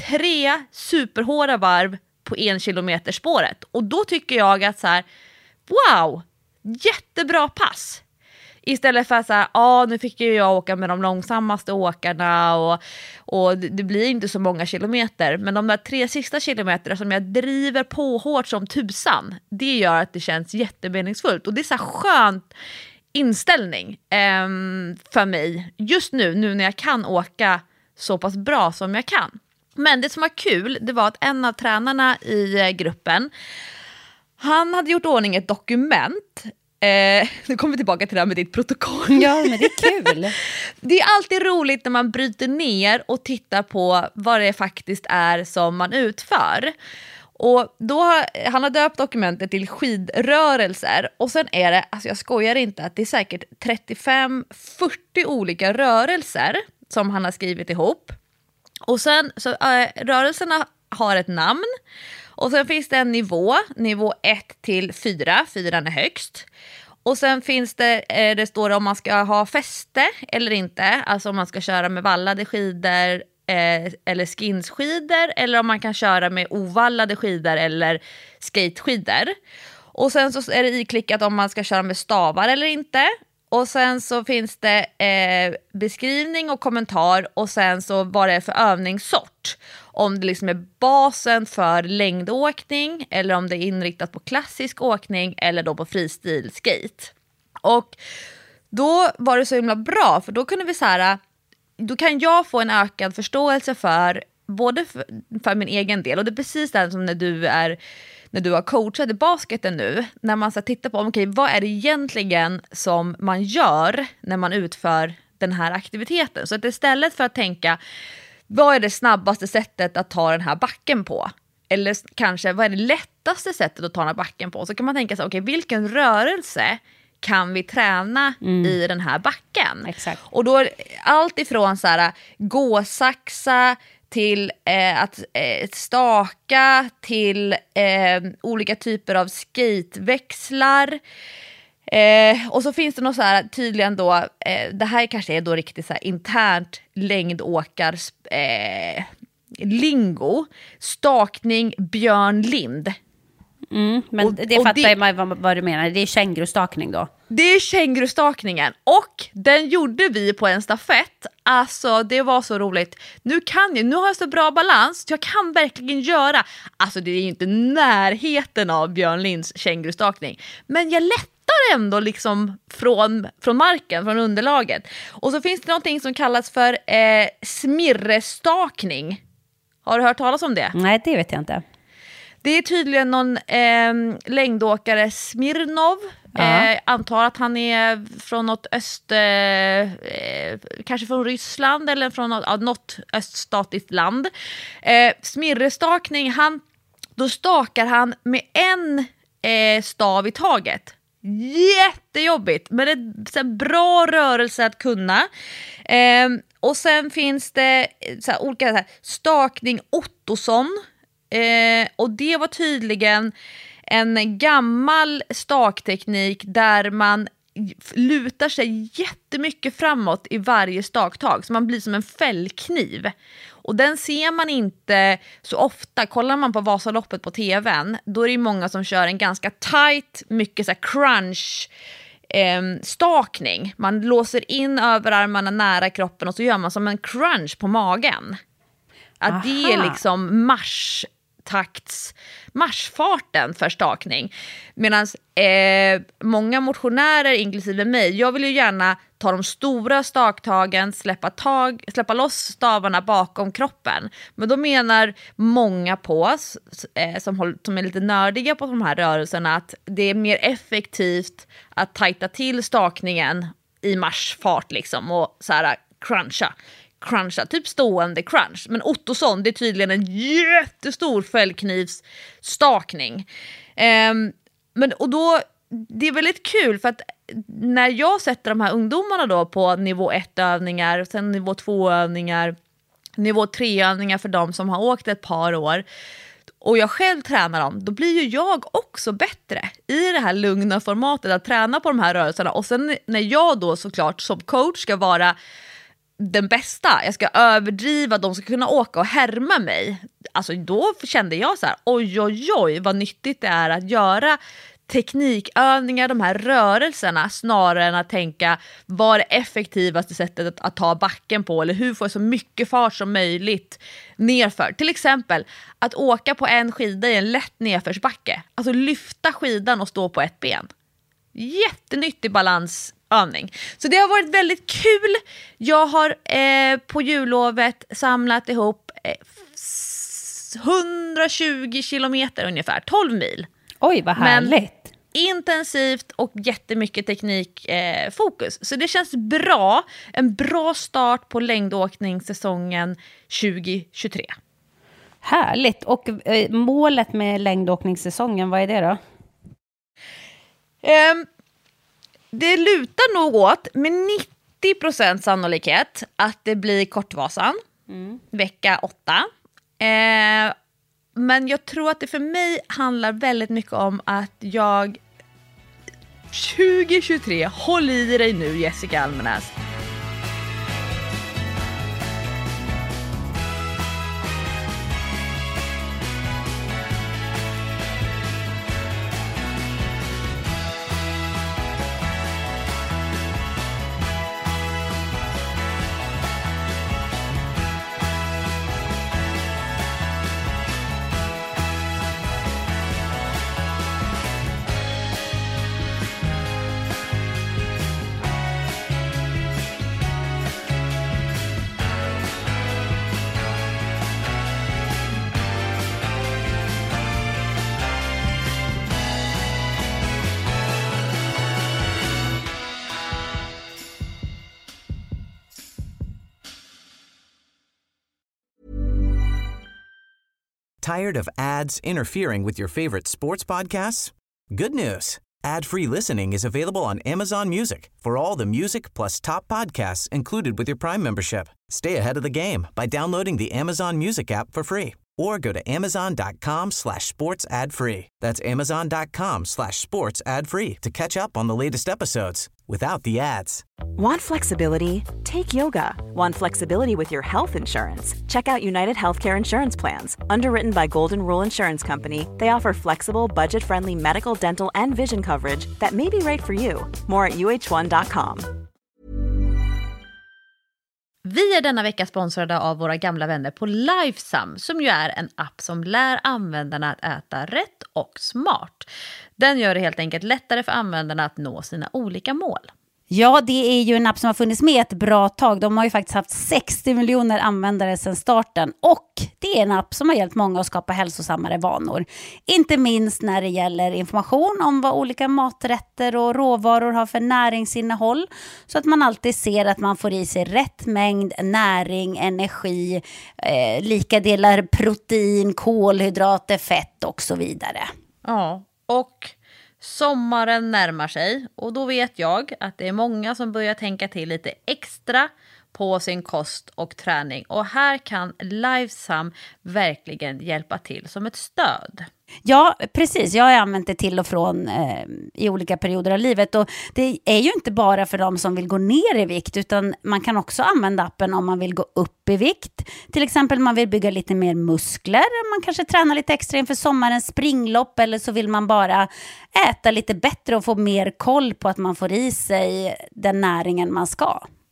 3 superhårda varv på 1 kilometer spåret. Och då tycker jag att så här, wow, jättebra pass. Istället för att säga, nu fick ju jag åka med de långsammaste åkarna och det blir inte så många kilometer. Men de där 3 sista kilometerna som jag driver på hårt som tusan, det gör att det känns jättemeningsfullt. Och det är så här skönt inställning för mig just nu när jag kan åka så pass bra som jag kan. Men det som var kul, det var att en av tränarna i gruppen, han hade gjort ordning ett dokument. Nu kommer vi tillbaka till det här med ditt protokoll. Ja, men det är kul. Det är alltid roligt när man bryter ner och tittar på vad det faktiskt är som man utför. Och då han har döpt dokumentet till skidrörelser. Och sen är det, alltså jag skojar inte, att det är säkert 35-40 olika rörelser som han har skrivit ihop. Och sen så rörelserna har ett namn. Och sen finns det en nivå 1 till 4, 4 är högst. Och sen finns det står om man ska ha fäste eller inte. Alltså om man ska köra med vallade skidor eller skinsskidor. Eller om man kan köra med ovallade skidor eller skateskidor. Och sen så är det iklickat om man ska köra med stavar eller inte. Och sen så finns det beskrivning och kommentar. Och sen så vad det är för övningssort. Om det liksom är basen för längdåkning. Eller om det är inriktat på klassisk åkning. Eller då på freestyle skate. Och då var det så himla bra. För då kunde vi så här. Då kan jag få en ökad förståelse för. Både för min egen del. Och det är precis det som när du har coachat i basketen nu, när man ska titta på vad är det egentligen som man gör när man utför den här aktiviteten. Så att istället för att tänka, vad är det snabbaste sättet att ta den här backen på? Eller kanske, vad är det lättaste sättet att ta den här backen på? Så kan man tänka sig, vilken rörelse kan vi träna i den här backen? Exakt. Och då allt ifrån så här, gåsaxa till att staka, till olika typer av skateväxlar. Och så finns det något så här tydligen då, det här kanske är då riktigt så här internt längdåkars lingo, stakning Björn Lind. Men det fattar jag vad du menar. Det är kängurustakning då. Det är kängurustakningen. Och den gjorde vi på en stafett. Alltså det var så roligt. Nu har jag så bra balans. Jag kan verkligen göra. Alltså det är ju inte närheten av Björn Linds kängurustakning. Men jag lättar ändå liksom från marken, från underlaget. Och så finns det någonting som kallas för smirrestakning. Har du hört talas om det? Nej, det vet jag inte. Det är tydligen någon längdåkare, Smirnov. Antar att han är från något kanske från Ryssland eller från något öststatiskt land. Smirrestakning, då stakar han med en stav i taget. Jättejobbigt, men det är en bra rörelse att kunna. Och sen finns det så här, olika så här, stakning Ottosson. Och det var tydligen en gammal stakteknik där man lutar sig jättemycket framåt i varje staktag, så man blir som en fällkniv. Och den ser man inte så ofta. Kollar man på Vasaloppet på tvn, då är det många som kör en ganska tight, mycket så här crunch stakning. Man låser in överarmarna nära kroppen och så gör man som en crunch på magen. Att det är liksom marschfarten för stakning. Medan många motionärer, inklusive mig, jag vill ju gärna ta de stora staktagen, släppa loss stavarna bakom kroppen. Men då menar många på oss som är lite nördiga på de här rörelserna att det är mer effektivt att tajta till stakningen i marschfart liksom, och så här cruncha, typ stående crunch. Men Ottosson, det är tydligen en jättestor fällknivsstakning. Och då, det är väldigt kul för att när jag sätter de här ungdomarna då på nivå 1-övningar, sen nivå 2-övningar, nivå 3-övningar för de som har åkt ett par år, och jag själv tränar dem, då blir ju jag också bättre i det här lugna formatet att träna på de här rörelserna. Och sen när jag då såklart som coach ska vara den bästa, jag ska överdriva, de ska kunna åka och härma mig. Alltså då kände jag så här, oj vad nyttigt det är att göra teknikövningar, de här rörelserna, snarare än att tänka vad är det effektivaste sättet att ta backen på, eller hur får jag så mycket fart som möjligt nerför. Till exempel att åka på en skida i en lätt nedförsbacke, alltså lyfta skidan och stå på ett ben. Jättenyttig balansövning. Så det har varit väldigt kul. Jag har på jullovet samlat ihop 120 kilometer ungefär, 12 mil. Oj, vad härligt. Men intensivt och jättemycket teknikfokus. Så det känns bra. En bra start på längdåkningssäsongen 2023. Härligt. Och målet med längdåkningssäsongen, vad är det då? Det lutar nog åt med 90% sannolikhet att det blir Kortvasan vecka 8. Men jag tror att det för mig handlar väldigt mycket om att jag 2023, håll i dig nu Jessica Almenäs. Tired of ads interfering with your favorite sports podcasts? Good news. Ad-free listening is available on Amazon Music for all the music plus top podcasts included with your Prime membership. Stay ahead of the game by downloading the Amazon Music app for free or go to amazon.com/sports ad free. That's amazon.com/sports ad free to catch up on the latest episodes without the ads. Want flexibility? Take yoga. Want flexibility with your health insurance? Check out United Healthcare Insurance Plans. Underwritten by Golden Rule Insurance Company, they offer flexible, budget-friendly medical, dental, and vision coverage that may be right for you. More at uh1.com. Vi är denna vecka sponsrade av våra gamla vänner på Lifesum, som ju är en app som lär användarna att äta rätt och smart. Den gör det helt enkelt lättare för användarna att nå sina olika mål. Ja, det är ju en app som har funnits med ett bra tag. De har ju faktiskt haft 60 miljoner användare sedan starten. Och det är en app som har hjälpt många att skapa hälsosammare vanor. Inte minst när det gäller information om vad olika maträtter och råvaror har för näringsinnehåll. Så att man alltid ser att man får i sig rätt mängd näring, energi, lika delar protein, kolhydrater, fett och så vidare. Ja, och sommaren närmar sig och då vet jag att det är många som börjar tänka till lite extra på sin kost och träning. Och här kan Lifesum verkligen hjälpa till som ett stöd. Ja, precis. Jag har använt det till och från i olika perioder av livet. Och det är ju inte bara för de som vill gå ner i vikt, utan man kan också använda appen om man vill gå upp i vikt. Till exempel om man vill bygga lite mer muskler. Man kanske tränar lite extra inför sommarens springlopp, eller så vill man bara äta lite bättre och få mer koll på att man får i sig den näringen man ska.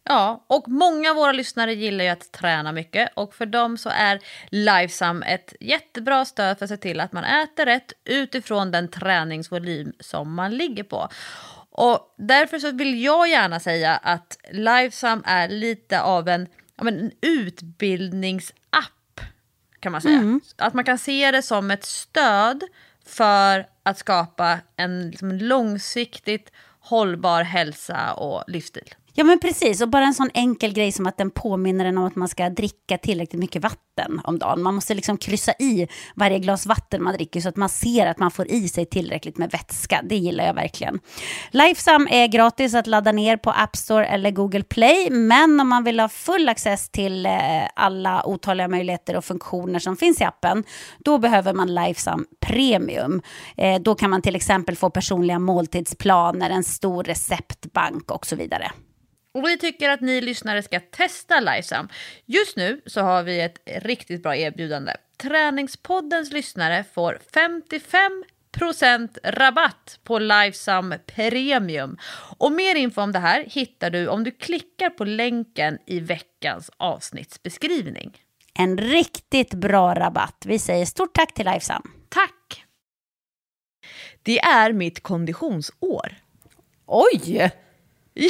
Ja, och många av våra lyssnare gillar ju att träna mycket och för dem så är Lifesum ett jättebra stöd för att se till att man äter rätt utifrån den träningsvolym som man ligger på. Och därför så vill jag gärna säga att Lifesum är lite av en utbildningsapp kan man säga. Att man kan se det som ett stöd för att skapa en liksom långsiktigt hållbar hälsa och livsstil. Ja men precis, och bara en sån enkel grej som att den påminner en om att man ska dricka tillräckligt mycket vatten om dagen. Man måste liksom kryssa i varje glas vatten man dricker så att man ser att man får i sig tillräckligt med vätska. Det gillar jag verkligen. Lifesum är gratis att ladda ner på App Store eller Google Play, men om man vill ha full access till alla otaliga möjligheter och funktioner som finns i appen, då behöver man Lifesum Premium. Då kan man till exempel få personliga måltidsplaner, en stor receptbank och så vidare. Och vi tycker att ni lyssnare ska testa Lifesum. Just nu så har vi ett riktigt bra erbjudande. Träningspoddens lyssnare får 55% rabatt på Lifesum Premium. Och mer info om det här hittar du om du klickar på länken i veckans avsnittsbeskrivning. En riktigt bra rabatt. Vi säger stort tack till Lifesum. Tack! Det är mitt konditionsår. Oj! Ja.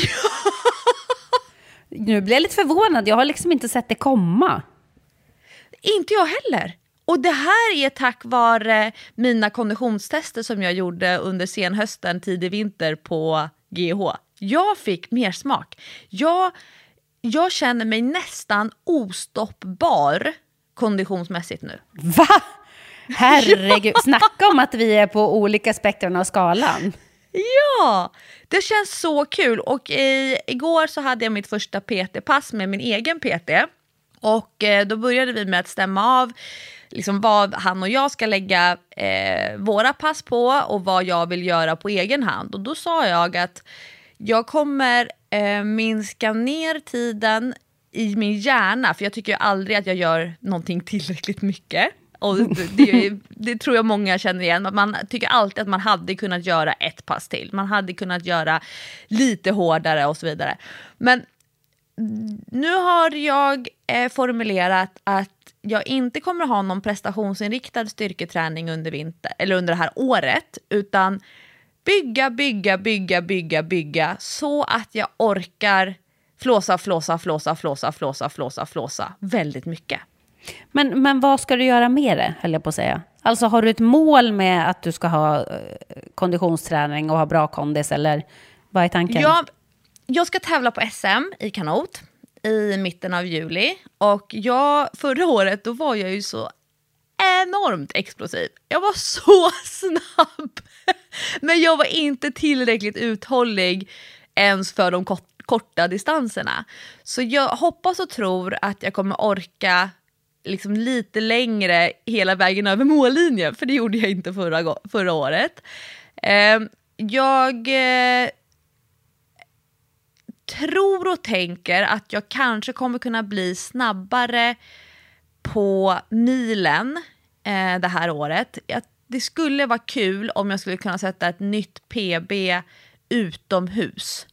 Nu blir jag lite förvånad. Jag har liksom inte sett det komma. Inte jag heller. Och det här är tack vare mina konditionstester som jag gjorde under senhösten, tidig vinter på GH. Jag fick mer smak. Jag känner mig nästan ostoppbar konditionsmässigt nu. Va? Herregud. Snacka om att vi är på olika spektrum av skalan. Ja, det känns så kul. Och igår så hade jag mitt första PT-pass med min egen PT. Och då började vi med att stämma av liksom vad han och jag ska lägga våra pass på och vad jag vill göra på egen hand. Och då sa jag att jag kommer minska ner tiden i min hjärna. För jag tycker ju aldrig att jag gör någonting tillräckligt mycket. Och det tror jag många känner igen. Att man tycker alltid att man hade kunnat göra ett pass till. Man hade kunnat göra lite hårdare och så vidare. Men nu har jag formulerat att jag inte kommer ha någon prestationsinriktad styrketräning under vinter eller under det här året, utan bygga så att jag orkar flåsa väldigt mycket. Men vad ska du göra med det, höll jag på att säga? Alltså har du ett mål med att du ska ha konditionsträning och ha bra kondis, eller vad är tanken? Jag ska tävla på SM i kanot i mitten av juli. Och förra året då var jag ju så enormt explosiv. Jag var så snabb. Men jag var inte tillräckligt uthållig ens för de korta distanserna. Så jag hoppas och tror att jag kommer orka liksom lite längre hela vägen över mållinjen. För det gjorde jag inte förra året. Jag tror och tänker att jag kanske kommer kunna bli snabbare på milen det här året. Det skulle vara kul om jag skulle kunna sätta ett nytt PB utomhus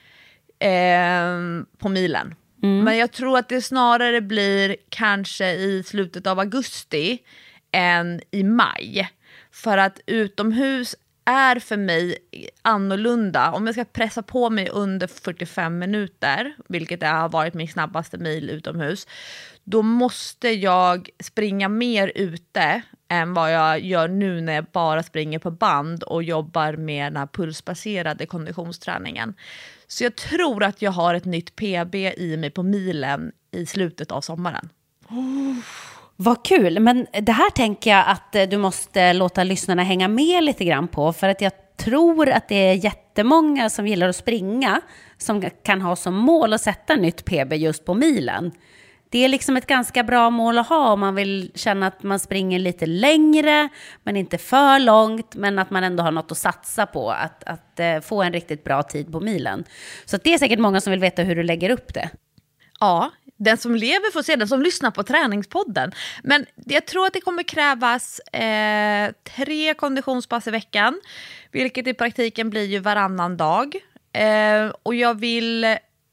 på milen. Men jag tror att det snarare blir kanske i slutet av augusti än i maj. För att utomhus är för mig annorlunda. Om jag ska pressa på mig under 45 minuter, vilket har varit min snabbaste mil utomhus, då måste jag springa mer ute än vad jag gör nu när jag bara springer på band och jobbar med den här pulsbaserade konditionsträningen. Så jag tror att jag har ett nytt PB i mig på milen i slutet av sommaren. Vad kul, men det här tänker jag att du måste låta lyssnarna hänga med lite grann på, för att jag tror att det är jättemånga som gillar att springa som kan ha som mål att sätta nytt PB just på milen. Det är liksom ett ganska bra mål att ha om man vill känna att man springer lite längre men inte för långt, men att man ändå har något att satsa på, att få en riktigt bra tid på milen. Så att det är säkert många som vill veta hur du lägger upp det. Ja, den som lever får se, den som lyssnar på träningspodden. Men jag tror att det kommer krävas 3 konditionspass i veckan, vilket i praktiken blir ju varannan dag. Och jag vill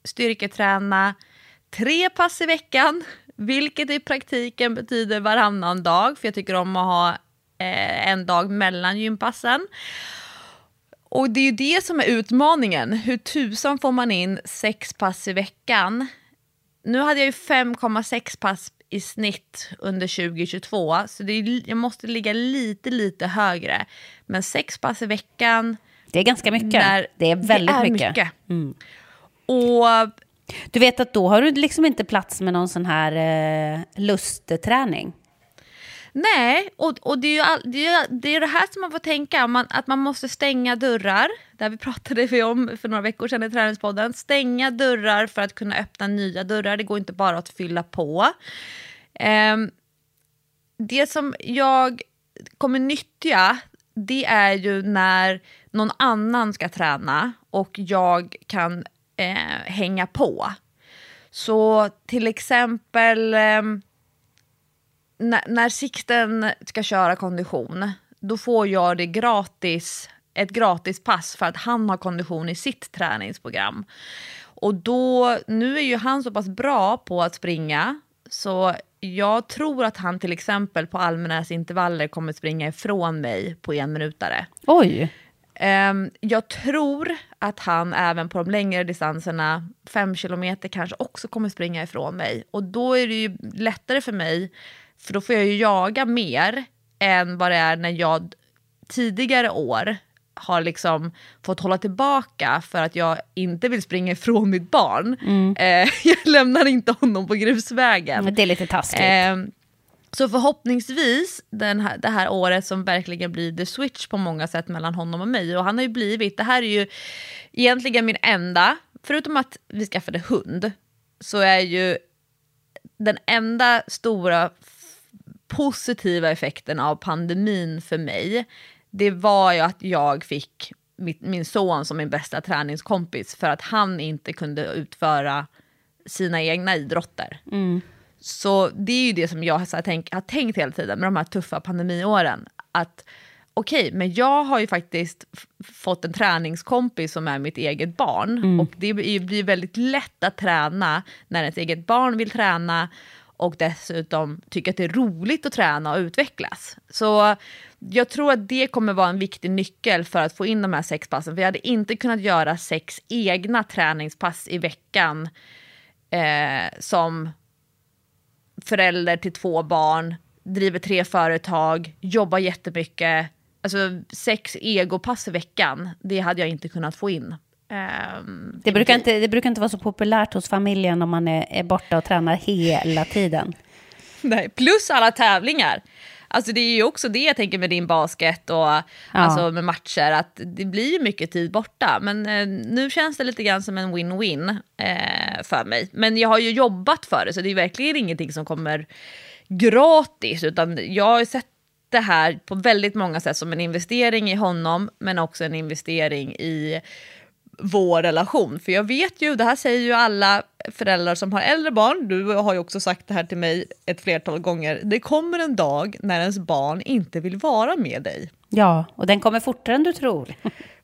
styrketräna 3 pass i veckan, vilket i praktiken betyder varannan dag, för jag tycker om att ha en dag mellan gympassen. Och det är ju det som är utmaningen. Hur tusan får man in 6 pass i veckan? Nu hade jag ju 5,6 pass i snitt under 2022. Så jag måste ligga lite högre. Men 6 pass i veckan... Det är ganska mycket. Det är väldigt mycket. Mm. Och... Du vet att då har du liksom inte plats med någon sån här lustträning. Nej, och det är det här som man får tänka, att man måste stänga dörrar. Där vi pratade om för några veckor sedan i träningspodden. Stänga dörrar för att kunna öppna nya dörrar. Det går inte bara att fylla på. Det som jag kommer nyttja, det är ju när någon annan ska träna och jag kan hänga på. Så till exempel... När Sixten ska köra kondition, då får jag det ett gratis pass för att han har kondition i sitt träningsprogram. Och nu är ju han så pass bra på att springa, så jag tror att han till exempel på Almenäs-intervaller kommer springa ifrån mig på 1 minutare. Oj! Jag tror att han även på de längre distanserna, 5 kilometer kanske, också kommer springa ifrån mig. Och då är det ju lättare för mig, för då får jag ju jaga mer än vad det är när jag tidigare år har liksom fått hålla tillbaka för att jag inte vill springa ifrån mitt barn. Jag lämnar inte honom på grusvägen. Det är lite taskigt. Så förhoppningsvis det här året som verkligen blir the switch på många sätt mellan honom och mig. Och han har ju blivit, det här är ju egentligen min enda, förutom att vi skaffade hund, så är ju den enda stora positiva effekten av pandemin för mig, det var ju att jag fick min son som min bästa träningskompis, för att han inte kunde utföra sina egna idrotter. Så det är ju det som jag har tänkt hela tiden med de här tuffa pandemiåren, att okej, men jag har ju faktiskt fått en träningskompis som är mitt eget barn, och det blir väldigt lätt att träna när ens eget barn vill träna och dessutom tycker att det är roligt att träna och utvecklas. Så jag tror att det kommer vara en viktig nyckel för att få in de här 6 passen. För jag hade inte kunnat göra 6 egna träningspass i veckan som förälder till 2 barn, driver 3 företag, jobbar jättemycket. Alltså 6 egopass i veckan, det hade jag inte kunnat få in. Det brukar inte vara så populärt hos familjen om man är borta och tränar hela tiden. Nej, plus alla tävlingar. Alltså det är ju också det jag tänker med din basket och alltså med matcher, att det blir ju mycket tid borta. Men nu känns det lite grann som en win-win för mig. Men jag har ju jobbat för det, så det är verkligen ingenting som kommer gratis, utan jag har sett det här på väldigt många sätt som en investering i honom, men också en investering i vår relation. För jag vet ju, det här säger ju alla föräldrar som har äldre barn, du har ju också sagt det här till mig ett flertal gånger, det kommer en dag när ens barn inte vill vara med dig. Ja, och den kommer fortare än du tror.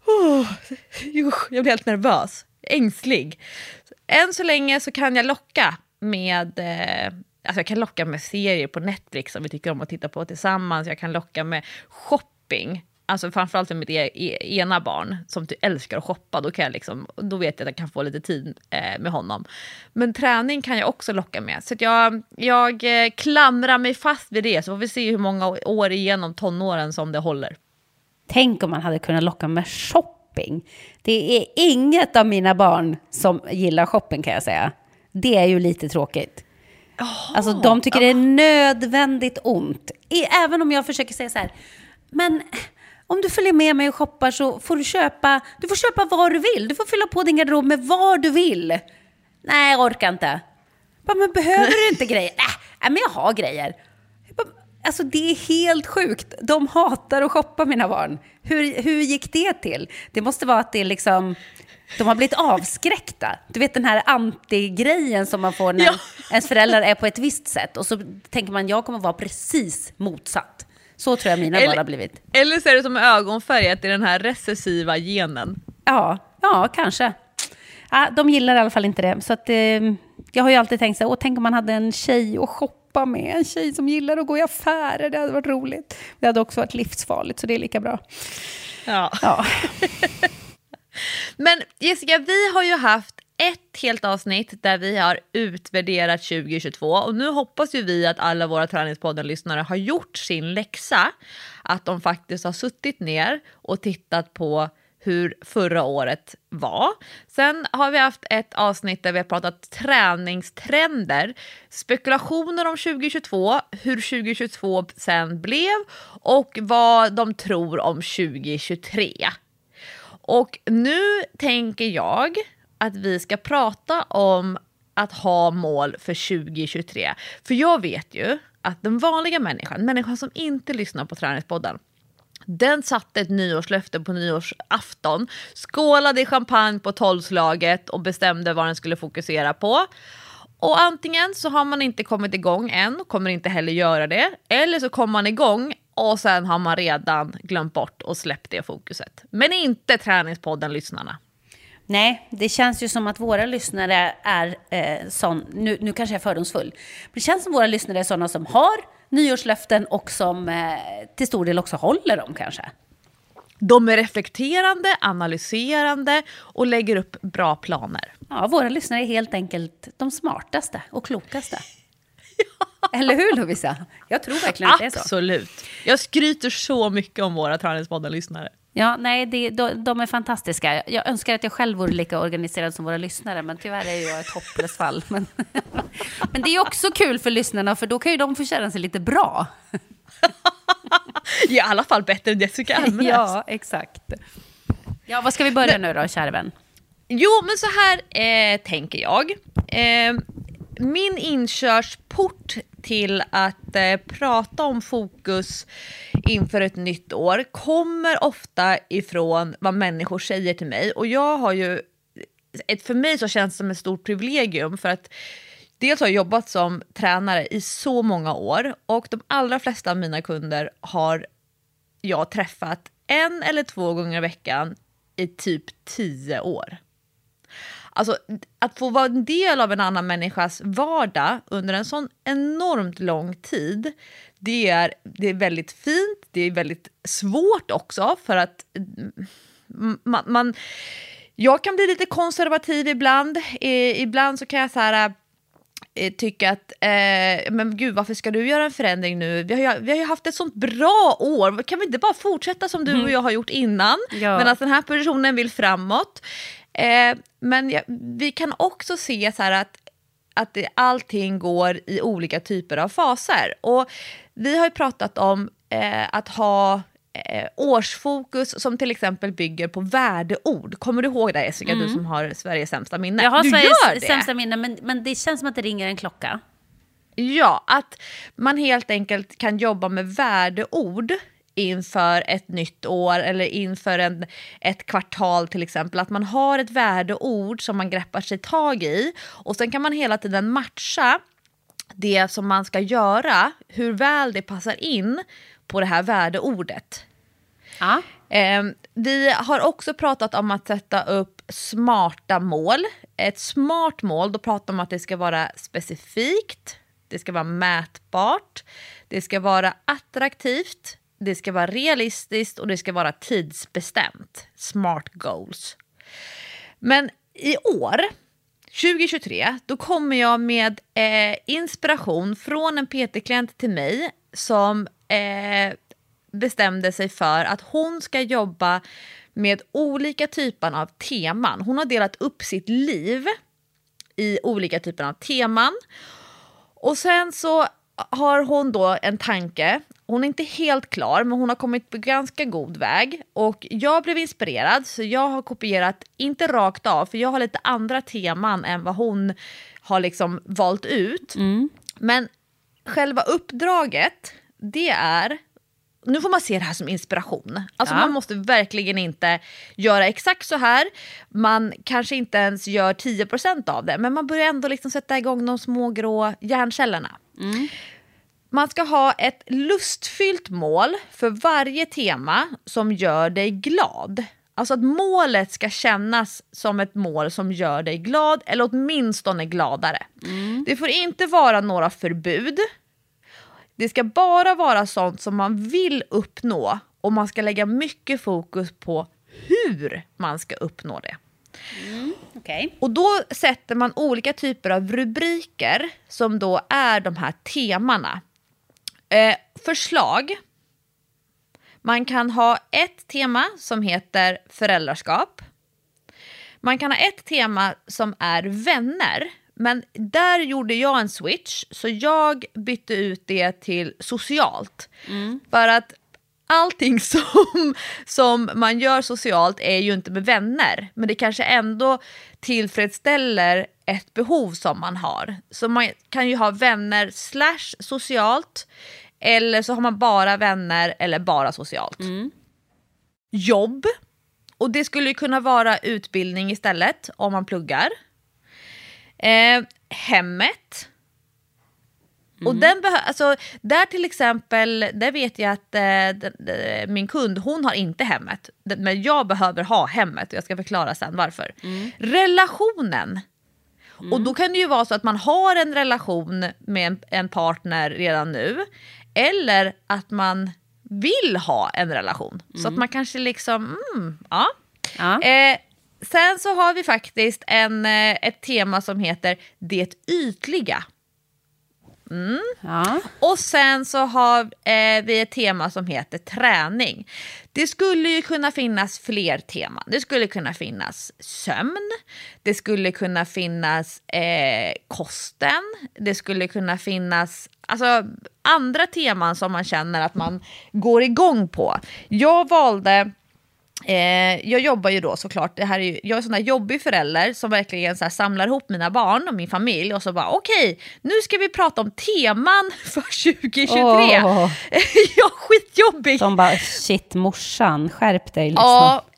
Jag blir helt nervös, ängslig. Än så länge så kan jag locka med jag kan locka med serier på Netflix som vi tycker om att titta på tillsammans. Jag kan locka med shopping. Alltså framförallt för mitt ena barn som älskar att shoppa. Då vet jag att jag kan få lite tid med honom. Men träning kan jag också locka med. Så att jag klamrar mig fast vid det. Så får vi se hur många år igenom tonåren som det håller. Tänk om man hade kunnat locka med shopping. Det är inget av mina barn som gillar shopping, kan jag säga. Det är ju lite tråkigt. Alltså de tycker det är nödvändigt ont. Även om jag försöker säga så här, men om du följer med mig och shoppar så får du köpa vad du vill. Du får fylla på din garderob med vad du vill. Nej, jag orkar inte. Men behöver du inte grejer? Nej, men jag har grejer. Alltså det är helt sjukt. De hatar att shoppa, mina barn. Hur gick det till? Det måste vara att det är liksom... De har blivit avskräckta. Du vet den här anti-grejen som man får när ens föräldrar är på ett visst sätt. Och så tänker man, jag kommer vara precis motsatt. Så tror jag mina barn har blivit. Eller så är det som ögonfärg, att det är den här recessiva genen. Ja, kanske. De gillar i alla fall inte det. Så att, jag har ju alltid tänkt så här, tänk om man hade en tjej att shoppa med. En tjej som gillar att gå i affärer, det hade varit roligt. Det hade också varit livsfarligt, så det är lika bra. Ja. Men Jessica, vi har ju haft ett helt avsnitt där vi har utvärderat 2022 och nu hoppas ju vi att alla våra Träningspodden-lyssnare har gjort sin läxa, att de faktiskt har suttit ner och tittat på hur förra året var. Sen har vi haft ett avsnitt där vi har pratat träningstrender, spekulationer om 2022, hur 2022 sen blev och vad de tror om 2023. Och nu tänker jag att vi ska prata om att ha mål för 2023. För jag vet ju att den vanliga människan som inte lyssnar på Träningspodden, den satte ett nyårslöfte på nyårsafton, skålade i champagne på 12-slaget och bestämde vad den skulle fokusera på. Och antingen så har man inte kommit igång än och kommer inte heller göra det, eller så kommer man igång och sen har man redan glömt bort och släppt det fokuset. Men inte Träningspodden-lyssnarna. Nej, det känns ju som att våra lyssnare är sån, nu kanske jag är fördomsfull, men det känns som våra lyssnare är sådana som har nyårslöften och som till stor del också håller dem kanske. De är reflekterande, analyserande och lägger upp bra planer. Ja, våra lyssnare är helt enkelt de smartaste och klokaste. Eller hur, Lovisa? Jag tror verkligen att det är så. Absolut. Jag skryter så mycket om våra Träningspodden-lyssnare. Ja, nej, de är fantastiska. Jag önskar att jag själv vore lika organiserad som våra lyssnare, men tyvärr är jag ett hopplöst fall. Men det är också kul för lyssnarna, för då kan ju de få känna sig lite bra. I alla fall bättre än Jessica Almenäs. Ja, exakt. Ja, vad ska vi börja nu då, kära vän? Jo, men så här tänker jag. Min inkörsport till att prata om fokus inför ett nytt år kommer ofta ifrån vad människor säger till mig. Och jag har ju, för mig så känns det som ett stort privilegium, för att dels har jag jobbat som tränare i så många år och de allra flesta av mina kunder har jag träffat 1 eller 2 gånger i veckan i typ 10 år. Alltså att få vara en del av en annan människas vardag under en sån enormt lång tid, det är väldigt fint, det är väldigt svårt också, för att jag kan bli lite konservativ ibland. Ibland så kan jag så här tycka att men gud, varför ska du göra en förändring nu? Vi har ju haft ett sånt bra år. Kan vi inte bara fortsätta som du och jag har gjort innan? Ja. Men att den här personen vill framåt. Men vi kan också se så här att allting går i olika typer av faser. Och vi har ju pratat om att ha årsfokus som till exempel bygger på värdeord. Kommer du ihåg det, Jessica, du som har Sveriges sämsta minne? Jag har Sveriges sämsta minne, men det känns som att det ringer en klocka. Ja, att man helt enkelt kan jobba med värdeord inför ett nytt år eller inför ett kvartal till exempel. Att man har ett värdeord som man greppar sig tag i och sen kan man hela tiden matcha det som man ska göra, hur väl det passar in på det här värdeordet. Ja. Vi har också pratat om att sätta upp smarta mål. Ett smart mål, då pratar man om att det ska vara specifikt, det ska vara mätbart, det ska vara attraktivt, det ska vara realistiskt och det ska vara tidsbestämt. Smart goals. Men i år, 2023, då kommer jag med inspiration från en PT-klient till mig som bestämde sig för att hon ska jobba med olika typer av teman. Hon har delat upp sitt liv i olika typer av teman. Och sen så har hon då en tanke. Hon är inte helt klar, men hon har kommit på ganska god väg. Och jag blev inspirerad, så jag har kopierat, inte rakt av, för jag har lite andra teman än vad hon har liksom valt ut. Men själva uppdraget, det är... Nu får man se det här som inspiration. Alltså man måste verkligen inte göra exakt så här. Man kanske inte ens gör 10% av det. Men man börjar ändå liksom sätta igång de små grå hjärncellerna. Man ska ha ett lustfyllt mål för varje tema som gör dig glad. Alltså att målet ska kännas som ett mål som gör dig glad eller åtminstone gladare. Det får inte vara några förbud. Det ska bara vara sånt som man vill uppnå och man ska lägga mycket fokus på hur man ska uppnå det. Okay. Och då sätter man olika typer av rubriker som då är de här temana. Förslag. Man kan ha ett tema som heter föräldraskap. Man kan ha ett tema som är vänner. Men där gjorde jag en switch. Så jag bytte ut det till socialt. För att allting som man gör socialt är ju inte med vänner. Men det kanske ändå tillfredsställer ett behov som man har. Så man kan ju ha vänner / socialt. Eller så har man bara vänner eller bara socialt. Jobb. Och det skulle ju kunna vara utbildning istället om man pluggar. Hemmet. Och den alltså, där till exempel, där vet jag att min kund, hon har inte hemmet. Men jag behöver ha hemmet och jag ska förklara sen varför. Relationen. Och då kan det ju vara så att man har en relation med en partner redan nu. Eller att man vill ha en relation. Så att man kanske liksom, ja. Sen så har vi faktiskt ett tema som heter det ytliga. Ja. Och sen så har vi ett tema som heter träning. Det skulle ju kunna finnas fler teman. Det skulle kunna finnas sömn. Det skulle kunna finnas kosten. Det skulle kunna finnas alltså, andra teman som man känner att man går igång på. Jag valde... jag jobbar ju då såklart, jag är en sån där jobbig förälder som verkligen så här samlar ihop mina barn och min familj och så bara okej, nu ska vi prata om teman för 2023. Ja, skitjobbig. De bara, shit morsan, skärp dig liksom.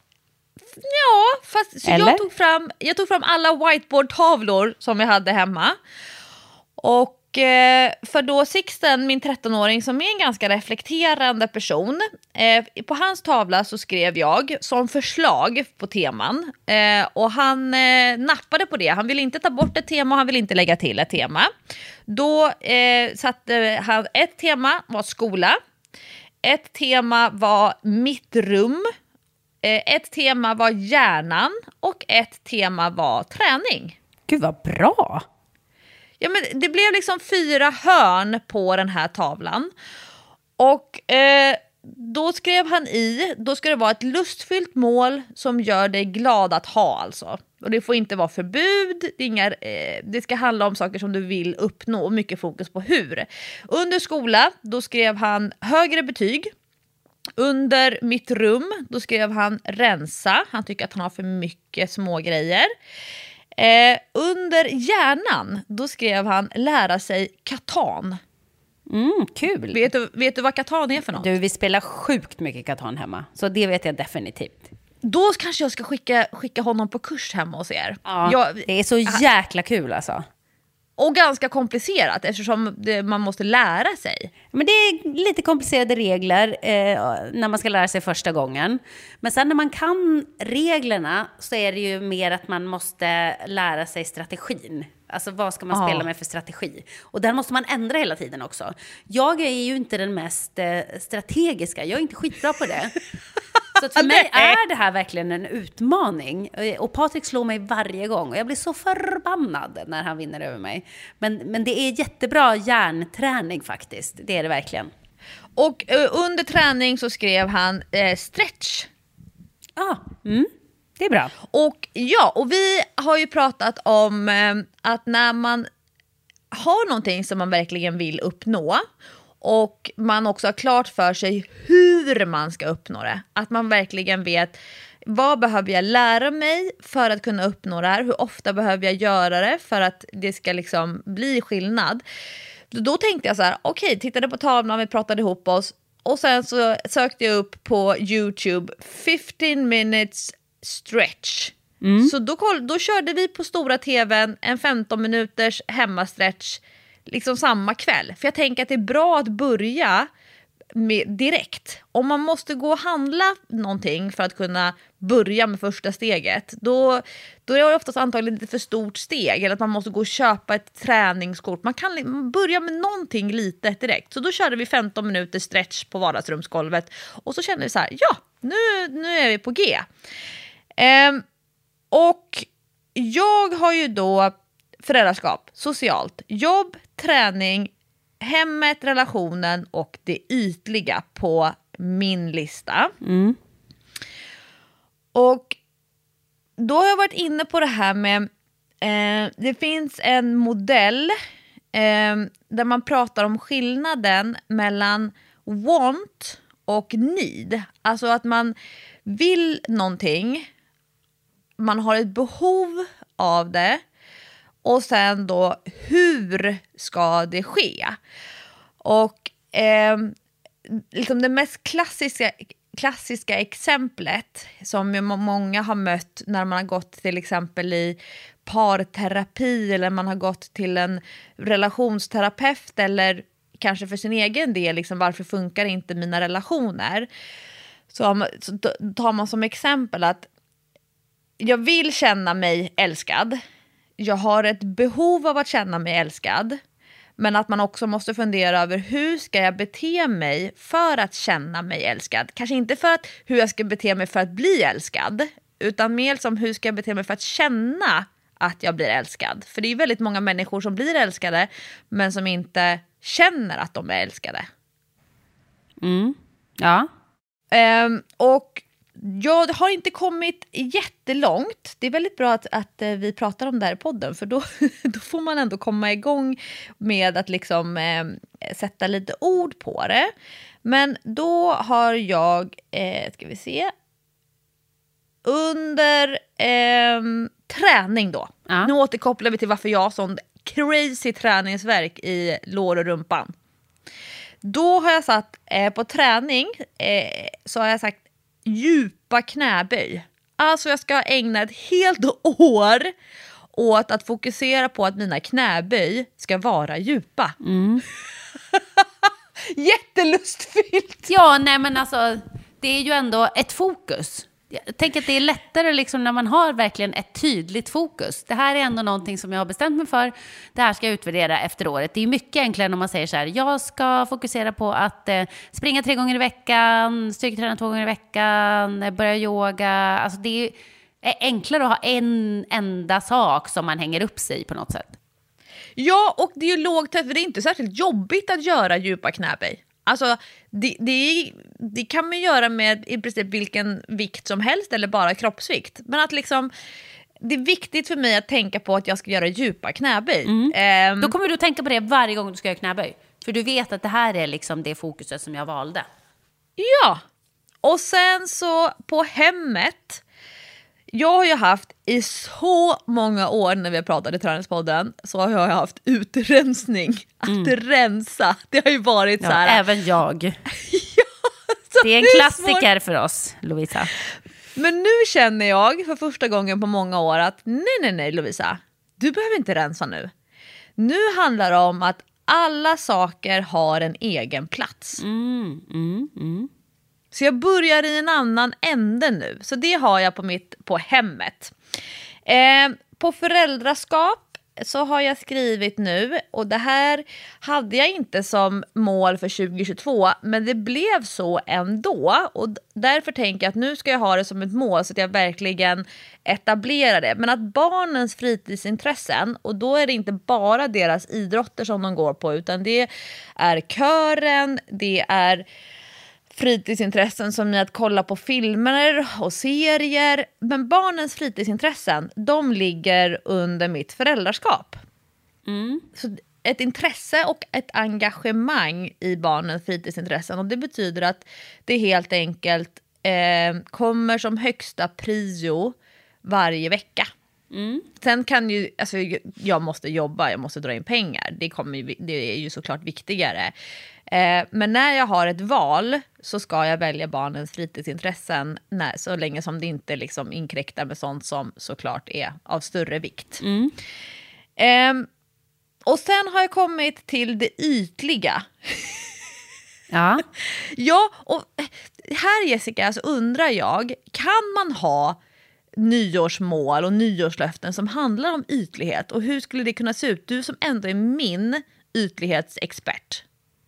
Ja, fast så jag tog fram alla whiteboard-tavlor som jag hade hemma. Och för då Sixten, min 13-åring som är en ganska reflekterande person, på hans tavla så skrev jag som förslag på teman och han nappade på det. Han ville inte ta bort ett tema och han ville inte lägga till ett tema. Då satte han ett tema var skola, ett tema var mitt rum, ett tema var hjärnan och ett tema var träning. Gud vad bra! Ja, men det blev liksom 4 hörn på den här tavlan. Och då skrev han då ska det vara ett lustfyllt mål som gör dig glad att ha alltså. Och det får inte vara förbud, det ska handla om saker som du vill uppnå och mycket fokus på hur. Under skola, då skrev han högre betyg. Under mitt rum, då skrev han rensa. Han tycker att han har för mycket små grejer. Under hjärnan, då skrev han lära sig Catan. Kul. Vet du vad Catan är för något? Du, vi spelar sjukt mycket Catan hemma. Så det vet jag definitivt. Då kanske jag ska skicka honom på kurs hemma hos er. Ja, det är så jäkla kul alltså. Och ganska komplicerat eftersom man måste lära sig. Men det är lite komplicerade regler när man ska lära sig första gången. Men sen när man kan reglerna så är det ju mer att man måste lära sig strategin. Alltså vad ska man spela med för strategi? Och där måste man ändra hela tiden också. Jag är ju inte den mest strategiska. Jag är inte skitbra på det. Så att för mig är det här verkligen en utmaning. Och Patrik slår mig varje gång. Och jag blir så förbannad när han vinner över mig. Men det är jättebra hjärnträning faktiskt. Det är det verkligen. Och under träning så skrev han stretch. Det är bra. Och vi har ju pratat om att när man har någonting som man verkligen vill uppnå och man också har klart för sig hur man ska uppnå det. Att man verkligen vet vad behöver jag lära mig för att kunna uppnå det här. Hur ofta behöver jag göra det för att det ska liksom bli skillnad. Då tänkte jag så här, okej, tittade på tavlan, vi pratade ihop oss. Och sen så sökte jag upp på YouTube 15 minutes stretch. Så då körde vi på stora tvn en 15 minuters hemmastretch liksom samma kväll. För jag tänker att det är bra att börja direkt. Om man måste gå och handla någonting för att kunna börja med första steget, då är det oftast antagligen lite för stort steg, eller att man måste gå och köpa ett träningskort. Man kan börja med någonting litet direkt. Så då körde vi 15 minuter stretch på vardagsrumsgolvet och så kände vi så här, ja, nu är vi på G. Och jag har ju då föräldraskap, socialt, jobb, träning, hemmet, relationen och det ytliga på min lista. Och då har jag varit inne på det här med det finns en modell där man pratar om skillnaden mellan want och need. Alltså att man vill någonting, man har ett behov av det, och sen då hur ska det ske? Och liksom det mest klassiska exemplet som många har mött när man har gått till exempel i parterapi, eller man har gått till en relationsterapeut, eller kanske för sin egen del, liksom, varför funkar inte mina relationer? Så tar man som exempel att jag vill känna mig älskad. Jag har ett behov av att känna mig älskad. Men att man också måste fundera över hur ska jag bete mig för att känna mig älskad. Kanske inte för att hur jag ska bete mig för att bli älskad. Utan mer som hur ska jag bete mig för att känna att jag blir älskad. För det är ju väldigt många människor som blir älskade men som inte känner att de är älskade. Ja. Och jag har inte kommit jättelångt. Det är väldigt bra att vi pratar om det här i podden, för då får man ändå komma igång med att liksom sätta lite ord på det. Men då har jag, ska vi se, under träning då. Ja. Nu återkopplar vi till varför jag har sån crazy träningsverk i lår och rumpan. Då har jag satt på träning så har jag sagt djupa knäböj. Alltså jag ska ägna ett helt år åt att fokusera på att mina knäböj ska vara djupa. Jättelustfyllt. Ja, nej men alltså det är ju ändå ett fokus. Jag tänker att det är lättare liksom när man har verkligen ett tydligt fokus. Det här är ändå någonting som jag har bestämt mig för. Det här ska jag utvärdera efter året. Det är mycket enklare om man säger så här: jag ska fokusera på att springa 3 gånger i veckan, styrketräna 2 gånger i veckan, börja yoga. Alltså det är enklare att ha en enda sak som man hänger upp sig på något sätt. Ja, och det är ju lågt, för det är inte särskilt jobbigt att göra djupa knäböj. Alltså det kan man göra med i princip vilken vikt som helst eller bara kroppsvikt. Men att liksom, det är viktigt för mig att tänka på att jag ska göra djupa knäböj. Då kommer du att tänka på det varje gång du ska göra knäböj. För du vet att det här är liksom det fokuset som jag valde. Ja, och sen så på hemmet. Jag har ju haft i så många år när vi har pratat i Träningspodden, så har jag haft utrensning. Att rensa, det har ju varit så här. Även jag. Ja, det är en klassiker för oss, Lovisa. Men nu känner jag för första gången på många år att nej Lovisa, du behöver inte rensa nu. Nu handlar det om att alla saker har en egen plats. Så jag börjar i en annan ände nu. Så det har jag på hemmet. På föräldraskap så har jag skrivit nu. Och det här hade jag inte som mål för 2022. Men det blev så ändå. Och därför tänker jag att nu ska jag ha det som ett mål så att jag verkligen etablerar det. Men att barnens fritidsintressen, och då är det inte bara deras idrotter som de går på. Utan det är kören, det är fritidsintressen som är att kolla på filmer och serier. Men barnens fritidsintressen, de ligger under mitt föräldraskap. Så ett intresse och ett engagemang i barnens fritidsintressen. Och det betyder att det helt enkelt kommer som högsta prio varje vecka. Sen kan ju, alltså jag måste jobba, jag måste dra in pengar. Det är ju såklart viktigare. Men när jag har ett val så ska jag välja barnens fritidsintressen så länge som det inte liksom inkräktar med sånt som såklart är av större vikt. Och sen har jag kommit till det ytliga. Ja. Ja, och här Jessica så undrar jag, kan man ha nyårsmål och nyårslöften som handlar om ytlighet? Och hur skulle det kunna se ut? Du som ändå är min ytlighetsexpert.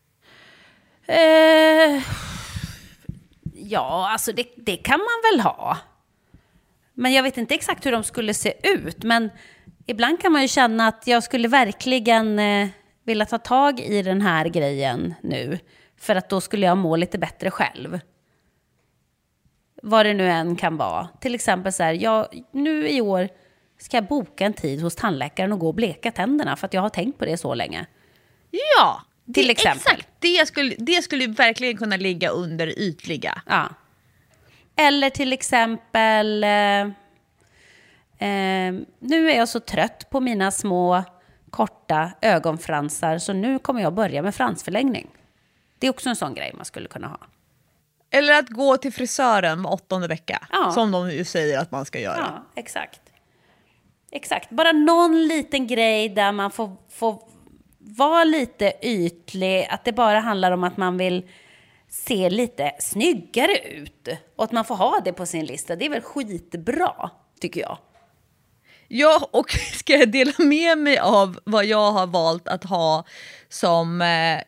Ja, alltså det kan man väl ha. Men jag vet inte exakt hur de skulle se ut. Men ibland kan man ju känna att jag skulle verkligen vilja ta tag i den här grejen nu. För att då skulle jag må lite bättre själv. Vad det nu än kan vara. Till exempel så här, nu i år ska jag boka en tid hos tandläkaren och gå och bleka tänderna. För att jag har tänkt på det så länge. Ja, till exempel. Exakt. Det skulle verkligen kunna ligga under ytliga. Ja. Eller till exempel, nu är jag så trött på mina små korta ögonfransar så nu kommer jag börja med fransförlängning. Det är också en sån grej man skulle kunna ha. Eller att gå till frisören var 8:e vecka. Ja. Som de ju säger att man ska göra. Ja, exakt. Bara någon liten grej där man får vara lite ytlig. Att det bara handlar om att man vill se lite snyggare ut. Och att man får ha det på sin lista. Det är väl skitbra, tycker jag. Ja, och ska jag dela med mig av vad jag har valt att ha som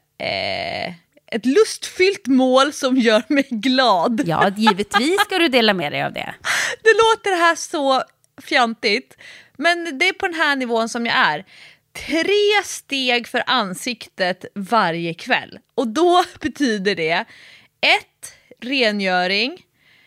ett lustfyllt mål som gör mig glad. Ja, givetvis ska du dela med dig av det. Det låter här så fjantigt, men det är på den här nivån som jag är. 3 steg för ansiktet varje kväll. Och då betyder det 1. Rengöring,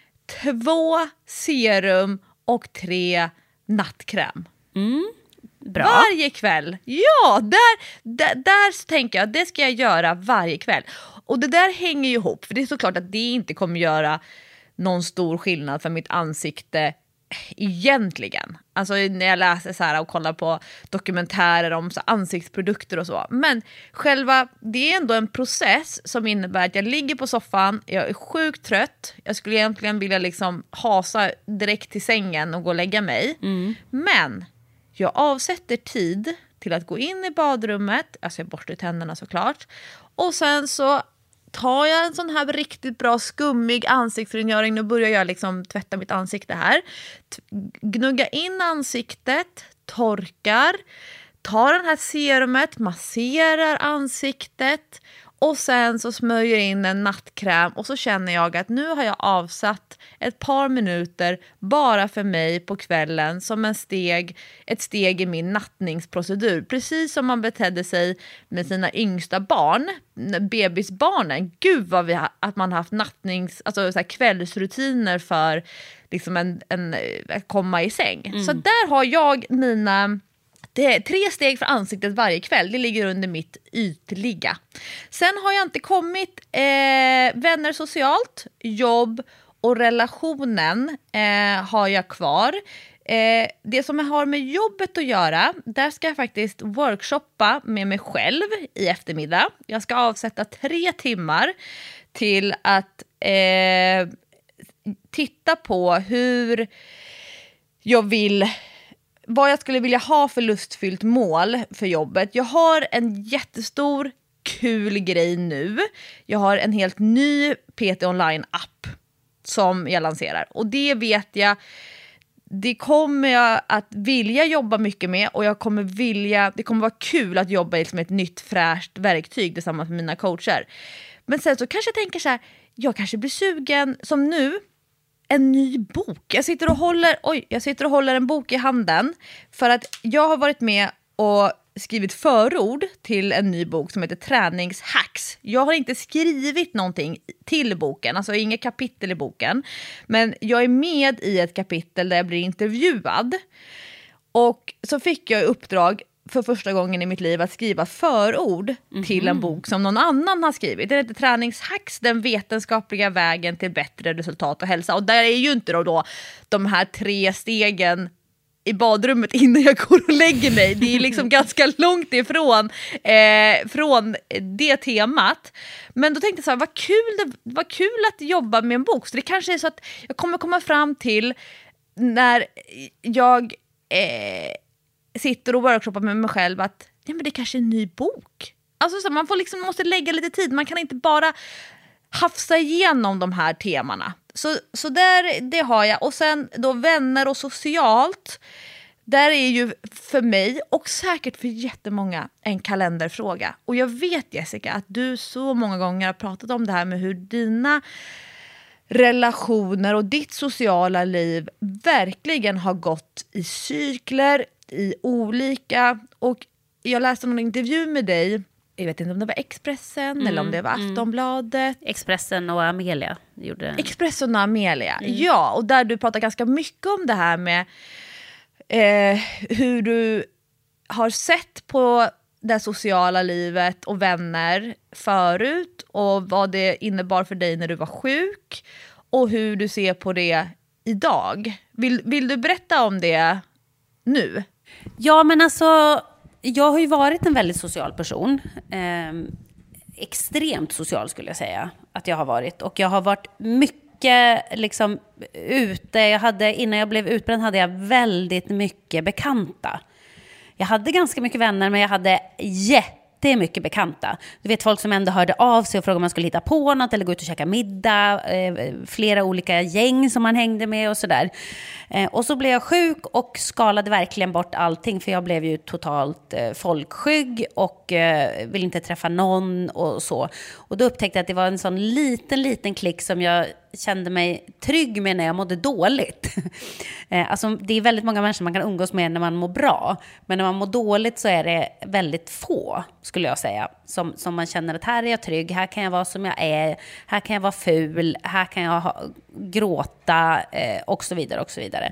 2. serum och 3. nattkräm. Bra. Varje kväll. Ja, där så tänker jag, det ska jag göra varje kväll. Och det där hänger ju ihop, för det är såklart att det inte kommer göra någon stor skillnad för mitt ansikte egentligen. Alltså när jag läser så här och kollar på dokumentärer om så ansiktsprodukter och så. Men det är ändå en process som innebär att jag ligger på soffan, jag är sjukt trött. Jag skulle egentligen vilja liksom hasa direkt till sängen och gå och lägga mig. Men jag avsätter tid till att gå in i badrummet, alltså jag borstar tänderna såklart. Och sen så tar jag en sån här riktigt bra skummig ansiktsrengöring. Nu börjar jag liksom tvätta mitt ansikte här. Gnugga in ansiktet, torkar, tar den här serumet, masserar ansiktet och sen så smörjer in en nattkräm och så känner jag att nu har jag avsatt ett par minuter bara för mig på kvällen som ett steg i min nattningsprocedur. Precis som man betedde sig med sina yngsta barn, bebisbarnen. Gud vad att man har haft alltså så här kvällsrutiner för liksom att komma i säng. Så där har jag det är 3 steg för ansiktet varje kväll. Det ligger under mitt ytliga. Sen har jag inte kommit vänner socialt, jobb och relationen har jag kvar. Det som jag har med jobbet att göra, där ska jag faktiskt workshoppa med mig själv i eftermiddag. Jag ska avsätta 3 timmar till att titta på hur vad jag skulle vilja ha för lustfyllt mål för jobbet. Jag har en jättestor kul grej nu. Jag har en helt ny PT Online-app som jag lanserar. Och det vet jag, det kommer jag att vilja jobba mycket med. Och det kommer vara kul att jobba med ett nytt fräscht verktyg tillsammans med mina coacher. Men sen så kanske jag tänker så här, jag kanske blir sugen som nu. En ny bok. Jag sitter och håller en bok i handen för att jag har varit med och skrivit förord till en ny bok som heter Träningshacks. Jag har inte skrivit någonting till boken, alltså inga kapitel i boken, men jag är med i ett kapitel där jag blir intervjuad. Och så fick jag i uppdrag för första gången i mitt liv att skriva förord till en bok som någon annan har skrivit. Det heter Träningshacks, den vetenskapliga vägen till bättre resultat och hälsa. Och där är ju inte då de här 3 stegen i badrummet innan jag går och lägger mig. Det är liksom ganska långt ifrån från det temat. Men då tänkte jag så här, vad kul att jobba med en bok. Så det kanske är så att jag kommer komma fram till när jag sitter och workshoppar med mig själv att men det kanske är en ny bok Alltså så man får liksom, måste lägga lite tid. Man kan inte bara hafsa igenom de här temana. Så där, det har jag. Och sen då vänner och socialt. Där är ju för mig och säkert för jättemånga en kalenderfråga. Och jag vet, Jessica, att du så många gånger har pratat om det här med hur dina relationer och ditt sociala liv verkligen har gått i cykler, i olika. Och jag läste någon intervju med dig, jag vet inte om det var Expressen eller om det var Aftonbladet. Expressen och Amelia gjorde. Expressen och Amelia, ja. Och där du pratar ganska mycket om det här med hur du har sett på det sociala livet och vänner förut och vad det innebar för dig när du var sjuk och hur du ser på det idag. Vill du berätta om det nu? Ja, men alltså, jag har ju varit en väldigt social person. Extremt social skulle jag säga att jag har varit. Och jag har varit mycket liksom ute. Innan jag blev utbränd hade jag väldigt mycket bekanta. Jag hade ganska mycket vänner, men jag hade jättemycket bekanta. Du vet, folk som ändå hörde av sig och frågade om man skulle hitta på något eller gå ut och käka middag. Flera olika gäng som man hängde med och sådär. Och så blev jag sjuk och skalade verkligen bort allting. För jag blev ju totalt folkskygg och ville inte träffa någon och så. Och då upptäckte jag att det var en sån liten klick som jag kände mig trygg med när jag mådde dåligt. Alltså, det är väldigt många människor man kan umgås med när man mår bra. Men när man mår dåligt så är det väldigt få, skulle jag säga. Som man känner att här är jag trygg, här kan jag vara som jag är, här kan jag vara ful, här kan jag gråta och så vidare och så vidare.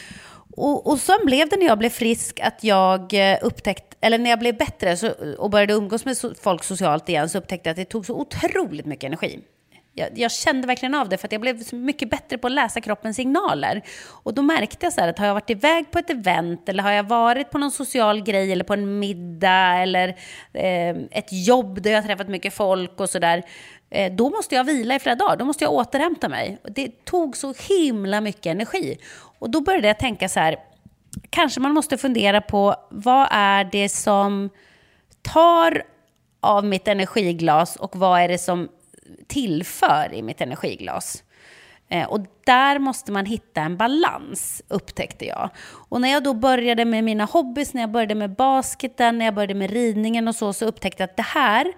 Och så blev det när jag blev frisk att jag upptäckte, eller när jag blev bättre och började umgås med folk socialt igen, så upptäckte jag att det tog så otroligt mycket energi. Jag kände verkligen av det, för att jag blev så mycket bättre på att läsa kroppens signaler. Och då märkte jag så här att har jag varit iväg på ett event eller har jag varit på någon social grej eller på en middag eller ett jobb där jag har träffat mycket folk och sådär, då måste jag vila i flera dagar, då måste jag återhämta mig. Det tog så himla mycket energi. Och då började jag tänka så här, kanske man måste fundera på vad är det som tar av mitt energiglas och vad är det som tillför i mitt energiglas. Och där måste man hitta en balans, upptäckte jag. Och när jag då började med mina hobbys, när jag började med basketen, när jag började med ridningen och så upptäckte jag att det här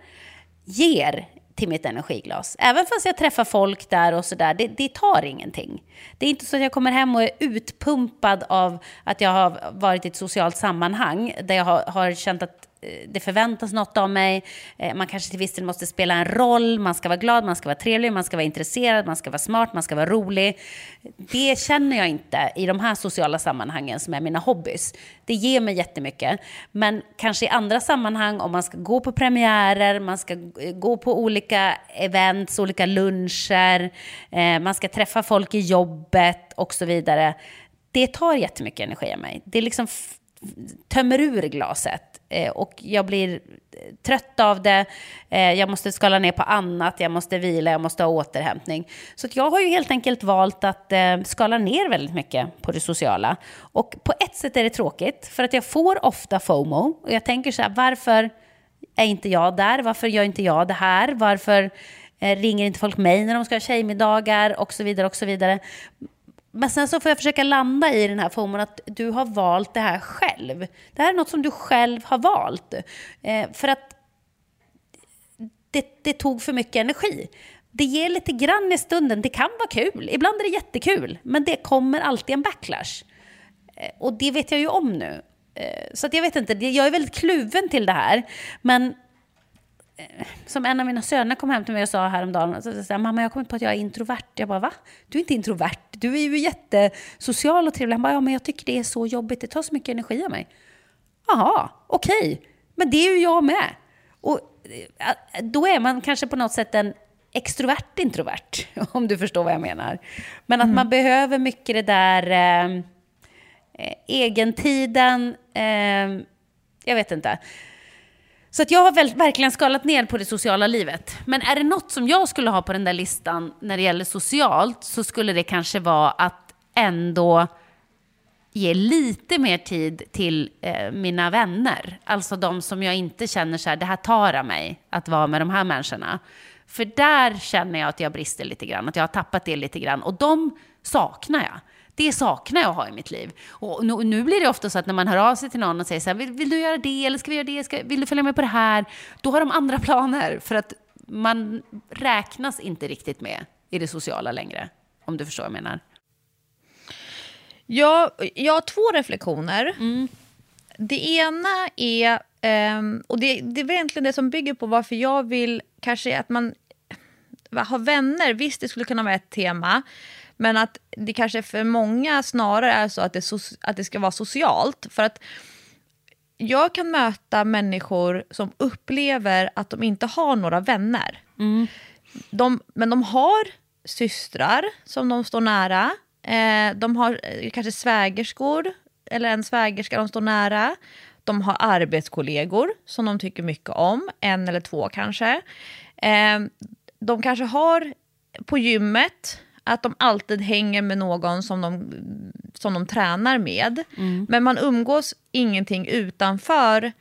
ger till mitt energiglas. Även fast jag träffar folk där och sådär, det tar ingenting. Det är inte så att jag kommer hem och är utpumpad av att jag har varit i ett socialt sammanhang där jag har känt att det förväntas något av mig. Man kanske till viss del måste spela en roll. Man ska vara glad, man ska vara trevlig, man ska vara intresserad, man ska vara smart, man ska vara rolig. Det känner jag inte i de här sociala sammanhangen som är mina hobbys. Det ger mig jättemycket. Men kanske i andra sammanhang, om man ska gå på premiärer, man ska gå på olika events, olika luncher, man ska träffa folk i jobbet och så vidare. Det tar jättemycket energi av mig. Det liksom tömmer ur glaset. Och jag blir trött av det. Jag måste skala ner på annat. Jag måste vila, jag måste ha återhämtning. Så att jag har ju helt enkelt valt att skala ner väldigt mycket på det sociala. Och på ett sätt är det tråkigt, för att jag får ofta FOMO. Och jag tänker så här, varför är inte jag där? Varför gör inte jag det här? Varför ringer inte folk mig när de ska ha tjejmiddagar? Och så vidare och så vidare. Men sen så får jag försöka landa i den här formen att du har valt det här själv. Det här är något som du själv har valt. För att det tog för mycket energi. Det ger lite grann i stunden. Det kan vara kul. Ibland är det jättekul. Men det kommer alltid en backlash. Och det vet jag ju om nu. Så att jag vet inte. Jag är väldigt kluven till det här. Men som en av mina söner kom hem till mig och sa häromdagen, så sa, mamma, jag kommer på att jag är introvert. Jag bara, va? Du är inte introvert. Du är ju jättesocial och trevlig. Han bara, ja, men jag tycker det är så jobbigt. Det tar så mycket energi av mig. Jaha, okej. Men det är ju jag med. Och då är man kanske på något sätt en extrovert introvert, om du förstår vad jag menar. Men att man behöver mycket det där egentiden. Jag vet inte. Så att jag har verkligen skalat ner på det sociala livet. Men är det något som jag skulle ha på den där listan när det gäller socialt, så skulle det kanske vara att ändå ge lite mer tid till mina vänner. Alltså de som jag inte känner så här, det här tar av mig att vara med de här människorna. För där känner jag att jag brister lite grann, att jag har tappat det lite grann. Och de saknar jag. Det saknar jag att ha i mitt liv. Och nu blir det ofta så att när man hör av sig till någon och säger så här, vill du göra det eller ska vi göra det? Vill du följa med på det här? Då har de andra planer för att man räknas inte riktigt med i det sociala längre. Om du förstår vad jag menar. Jag har 2 reflektioner. Det ena är, och det är egentligen det som bygger på varför jag vill kanske att man har vänner. Visst, det skulle kunna vara ett tema. Men att det kanske för många snarare är så att det ska vara socialt. För att jag kan möta människor som upplever att de inte har några vänner. Men de har systrar som de står nära. De har kanske svägerskor eller en svägerska de står nära. De har arbetskollegor som de tycker mycket om. 1 eller 2 kanske. De kanske har på gymmet att de alltid hänger med någon som de tränar med. Men man umgås ingenting utanför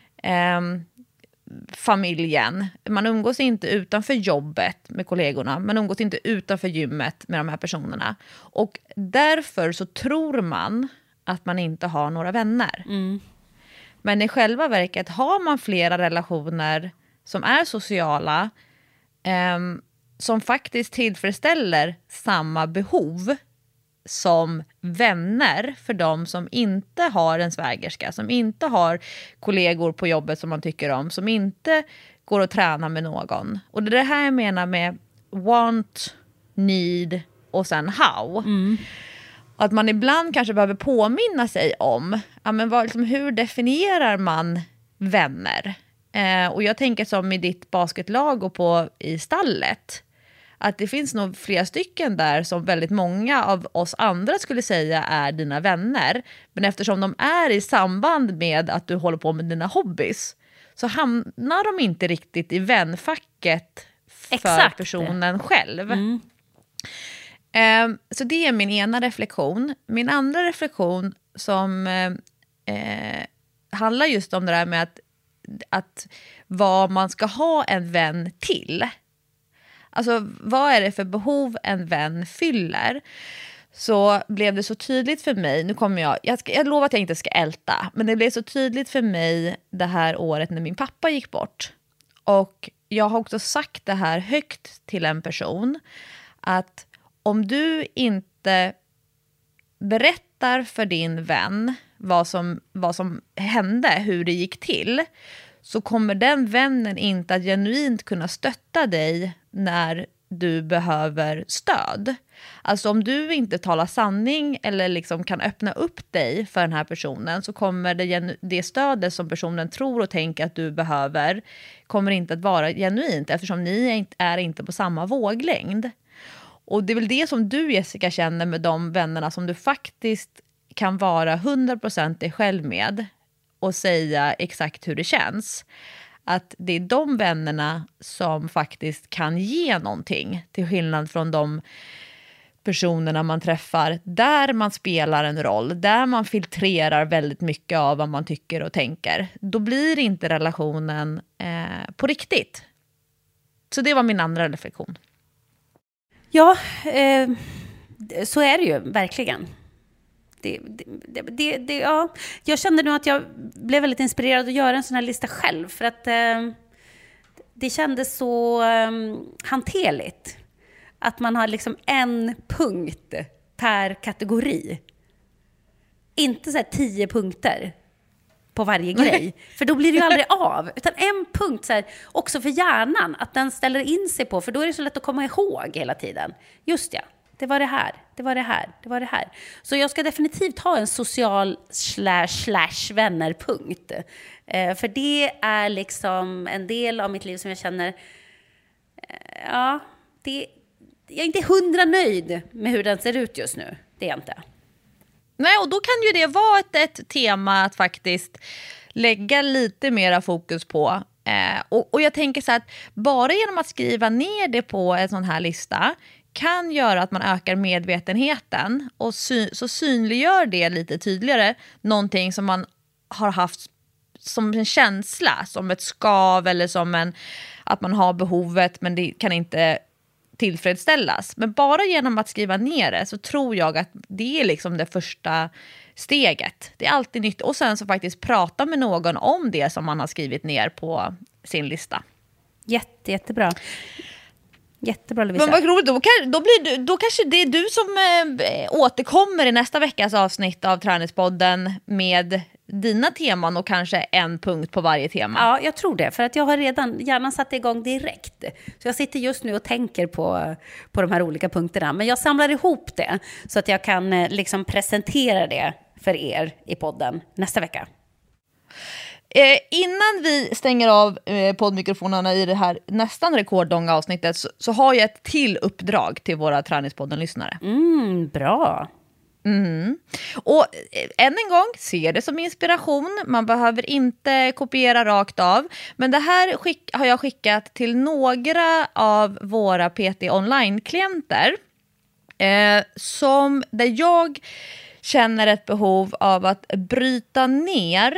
familjen. Man umgås inte utanför jobbet med kollegorna. Man umgås inte utanför gymmet med de här personerna. Och därför så tror man att man inte har några vänner. Men i själva verket har man flera relationer som är sociala, som faktiskt tillfredsställer samma behov som vänner för de som inte har en svägerska, som inte har kollegor på jobbet som man tycker om, som inte går och tränar med någon. Och det är det här jag menar med want, need och sen how. Att man ibland kanske behöver påminna sig om hur definierar man vänner? Och jag tänker som i ditt basketlag och i stallet. Att det finns nog flera stycken där som väldigt många av oss andra skulle säga är dina vänner. Men eftersom de är i samband med att du håller på med dina hobbys så hamnar de inte riktigt i vänfacket för personen själv. Så det är min ena reflektion. Min andra reflektion som handlar just om det där med att vad man ska ha en vän till. Alltså vad är det för behov en vän fyller? Så blev det så tydligt för mig, nu kommer jag lovar att jag inte ska älta, men det blev så tydligt för mig det här året när min pappa gick bort. Och jag har också sagt det här högt till en person, att om du inte berättar för din vän vad som hände, hur det gick till, så kommer den vännen inte att genuint kunna stötta dig när du behöver stöd. Alltså om du inte talar sanning eller liksom kan öppna upp dig för den här personen, så kommer det stödet som personen tror och tänker att du behöver kommer inte att vara genuint, eftersom ni är inte på samma våglängd. Och det är väl det som du, Jessica, känner med de vännerna som du faktiskt kan vara 100% dig själv med och säga exakt hur det känns. Att det är de vännerna som faktiskt kan ge någonting, till skillnad från de personerna man träffar där man spelar en roll, där man filtrerar väldigt mycket av vad man tycker och tänker. Då blir inte relationen på riktigt. Så det var min andra reflektion. Ja, så är det ju verkligen. Ja. Jag kände nu att jag blev väldigt inspirerad att göra en sån här lista själv, för att det kändes så hanterligt att man har liksom en punkt per kategori, inte så här 10 punkter på varje grej, för då blir det ju aldrig av, utan en punkt så här, också för hjärnan, att den ställer in sig på, för då är det så lätt att komma ihåg hela tiden. Just ja, det var det här, det var det här, det var det här. Så jag ska definitivt ha en social / vännerpunkt. För det är liksom en del av mitt liv som jag känner, jag är inte 100 nöjd med hur den ser ut just nu. Det är jag inte. Nej, och då kan ju det vara ett tema att faktiskt lägga lite mera fokus på. Och jag tänker så att bara genom att skriva ner det på en sån här lista kan göra att man ökar medvetenheten och så synliggör det lite tydligare någonting som man har haft som en känsla, som ett skav eller som att man har behovet men det kan inte tillfredsställas. Men bara genom att skriva ner det så tror jag att det är liksom det första steget. Det är alltid nytt. Och sen så faktiskt prata med någon om det som man har skrivit ner på sin lista. Jättebra. Jättebra, Lovisa. Men vad roligt, då kanske det är du som återkommer i nästa veckas avsnitt av Träningspodden med dina teman och kanske en punkt på varje tema. Ja, jag tror det. För att jag har redan gärna satt igång direkt. Så jag sitter just nu och tänker på de här olika punkterna. Men jag samlar ihop det så att jag kan liksom presentera det för er i podden nästa vecka. Innan vi stänger av poddmikrofonerna i det här nästan rekordlånga avsnittet så har jag ett till uppdrag till våra Träningspodden-lyssnare. Bra. Och än en gång, se det som inspiration. Man behöver inte kopiera rakt av. Men det här har jag skickat till några av våra PT Online-klienter där jag känner ett behov av att bryta ner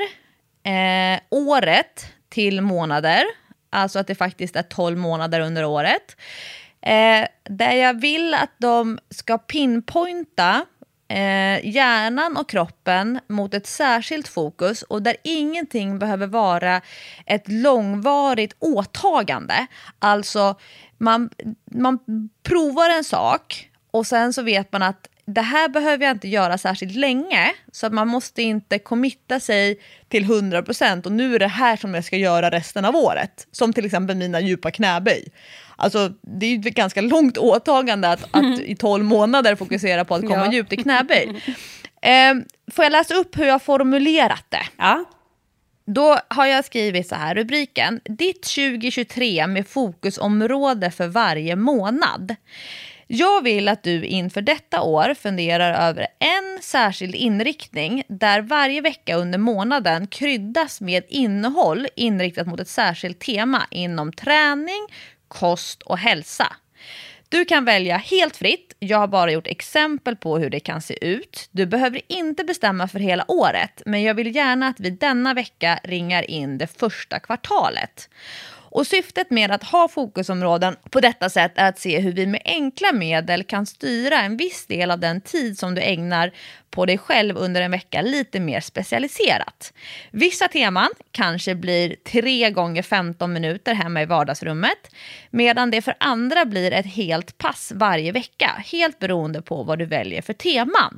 året till månader. Alltså att det faktiskt är 12 månader under året. Där jag vill att de ska pinpointa hjärnan och kroppen mot ett särskilt fokus och där ingenting behöver vara ett långvarigt åtagande. Alltså man provar en sak och sen så vet man att det här behöver jag inte göra särskilt länge, så att man måste inte committa sig till 100% och nu är det här som jag ska göra resten av året. Som till exempel mina djupa knäböj. Alltså det är ju ett ganska långt åtagande att i 12 månader fokusera på att komma djupt i knäböj. Får jag läsa upp hur jag formulerat det? Ja. Då har jag skrivit så här, rubriken: Ditt 2023 med fokusområde för varje månad. Jag vill att du inför detta år funderar över en särskild inriktning där varje vecka under månaden kryddas med innehåll inriktat mot ett särskilt tema inom träning, kost och hälsa. Du kan välja helt fritt. Jag har bara gjort exempel på hur det kan se ut. Du behöver inte bestämma för hela året, men jag vill gärna att vi denna vecka ringar in det första kvartalet. Och syftet med att ha fokusområden på detta sätt är att se hur vi med enkla medel kan styra en viss del av den tid som du ägnar på dig själv under en vecka lite mer specialiserat. Vissa teman kanske blir 3 gånger 15 minuter hemma i vardagsrummet, medan det för andra blir ett helt pass varje vecka, helt beroende på vad du väljer för teman.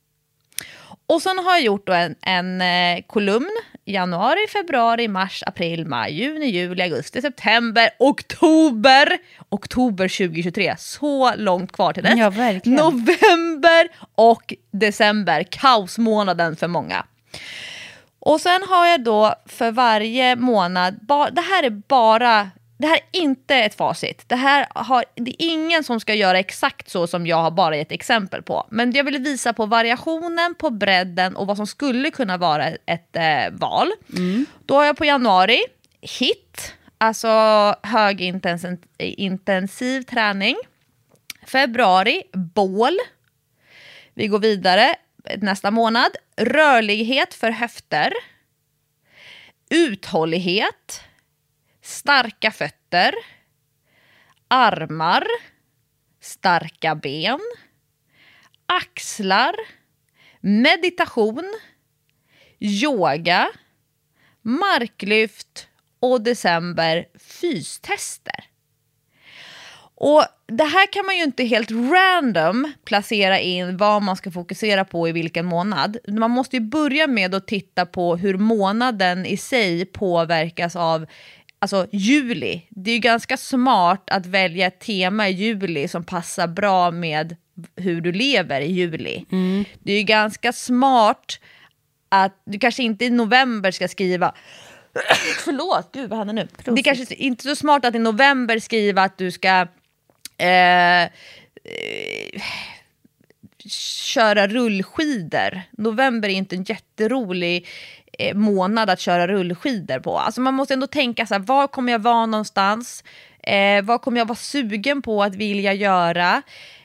Och sen har jag gjort då en kolumn: januari, februari, mars, april, maj, juni, juli, augusti, september, oktober 2023. Så långt kvar till det. Ja, verkligen. November och december, kaosmånaden för många. Och sen har jag då för varje månad, det här är inte ett facit. Det är ingen som ska göra exakt så som jag har bara gett exempel på. Men jag vill visa på variationen, på bredden och vad som skulle kunna vara ett val. Då har jag på januari HIIT, alltså högintensiv träning. Februari, bål. Vi går vidare nästa månad. Rörlighet för höfter. Uthållighet. Starka fötter, armar, starka ben, axlar, meditation, yoga, marklyft och december fystester. Och det här kan man ju inte helt random placera in vad man ska fokusera på i vilken månad. Man måste ju börja med att titta på hur månaden i sig påverkas av juli. Det är ju ganska smart att välja ett tema i juli som passar bra med hur du lever i juli. Det är ju ganska smart att du kanske inte i november ska skriva förlåt, gud vad händer nu? Det är kanske inte så smart att i november skriva att du ska köra rullskidor. November är inte en jätterolig månad att köra rullskidor på. Alltså man måste ändå tänka så här, var kommer jag vara någonstans? Vad kommer jag vara sugen på att vilja göra?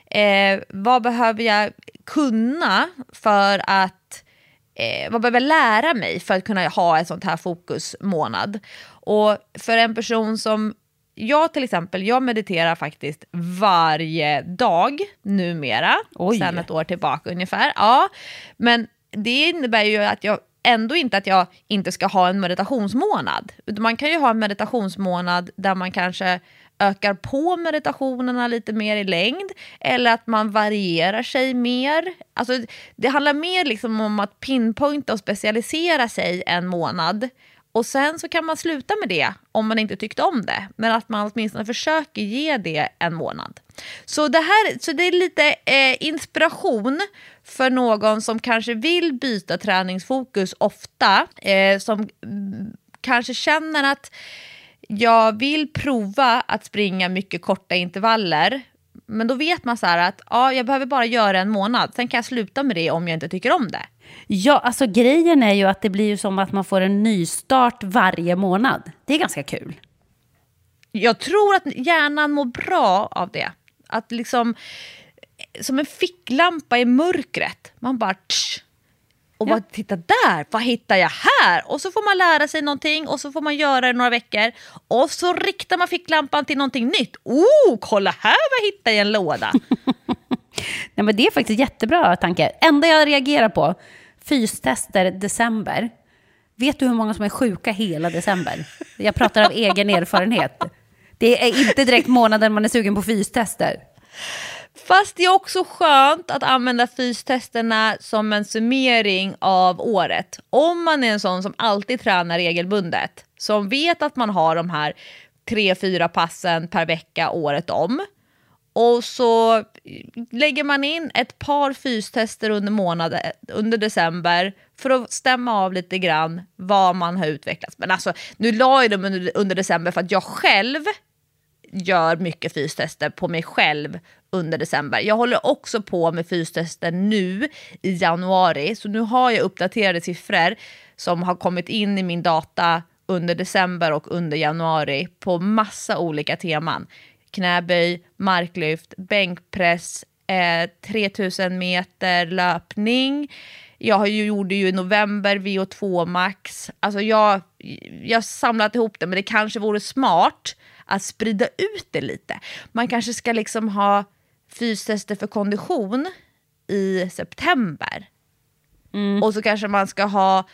Vad behöver jag kunna för att vad behöver jag lära mig för att kunna ha ett sånt här fokusmånad? Och för en person som jag till exempel, jag mediterar faktiskt varje dag numera. Sen ett år tillbaka ungefär. Ja, men det innebär ju att jag ändå inte att jag inte ska ha en meditationsmånad. Man kan ju ha en meditationsmånad där man kanske ökar på meditationerna lite mer i längd, eller att man varierar sig mer. Alltså, det handlar mer liksom om att pinpointa och specialisera sig en månad. Och sen så kan man sluta med det om man inte tyckte om det. Men att man åtminstone försöker ge det en månad. Så det är lite inspiration för någon som kanske vill byta träningsfokus ofta. Som kanske känner att jag vill prova att springa mycket korta intervaller. Men då vet man så här att jag behöver bara göra en månad. Sen kan jag sluta med det om jag inte tycker om det. Ja, alltså grejen är ju att det blir ju som att man får en nystart varje månad. Det är ganska kul. Jag tror att hjärnan mår bra av det. Att liksom, som en ficklampa i mörkret. Man bara och bara titta där, vad hittar jag här? Och så får man lära sig någonting och så får man göra det några veckor. Och så riktar man ficklampan till någonting nytt. Kolla här, vad hittar jag i en låda? Nej, men det är faktiskt jättebra tanke. Enda jag reagerar på, fystester december. Vet du hur många som är sjuka hela december? Jag pratar av egen erfarenhet. Det är inte direkt månaden man är sugen på fystester. Fast det är också skönt att använda fystesterna som en summering av året. Om man är en sån som alltid tränar regelbundet, som vet att man har de här 3-4 passen per vecka året om. Och så lägger man in ett par fystester under december för att stämma av lite grann vad man har utvecklats. Men alltså, nu la jag dem under december för att jag själv gör mycket fystester på mig själv under december. Jag håller också på med fystester nu i januari. Så nu har jag uppdaterade siffror som har kommit in i min data under december och under januari på massa olika teman. Knäböj, marklyft, bänkpress, 3000 meter löpning. Jag gjorde ju i november VO2 max. Alltså jag samlat ihop det, men det kanske vore smart att sprida ut det lite. Man kanske ska liksom ha fystester för kondition i september. Och så kanske man ska ha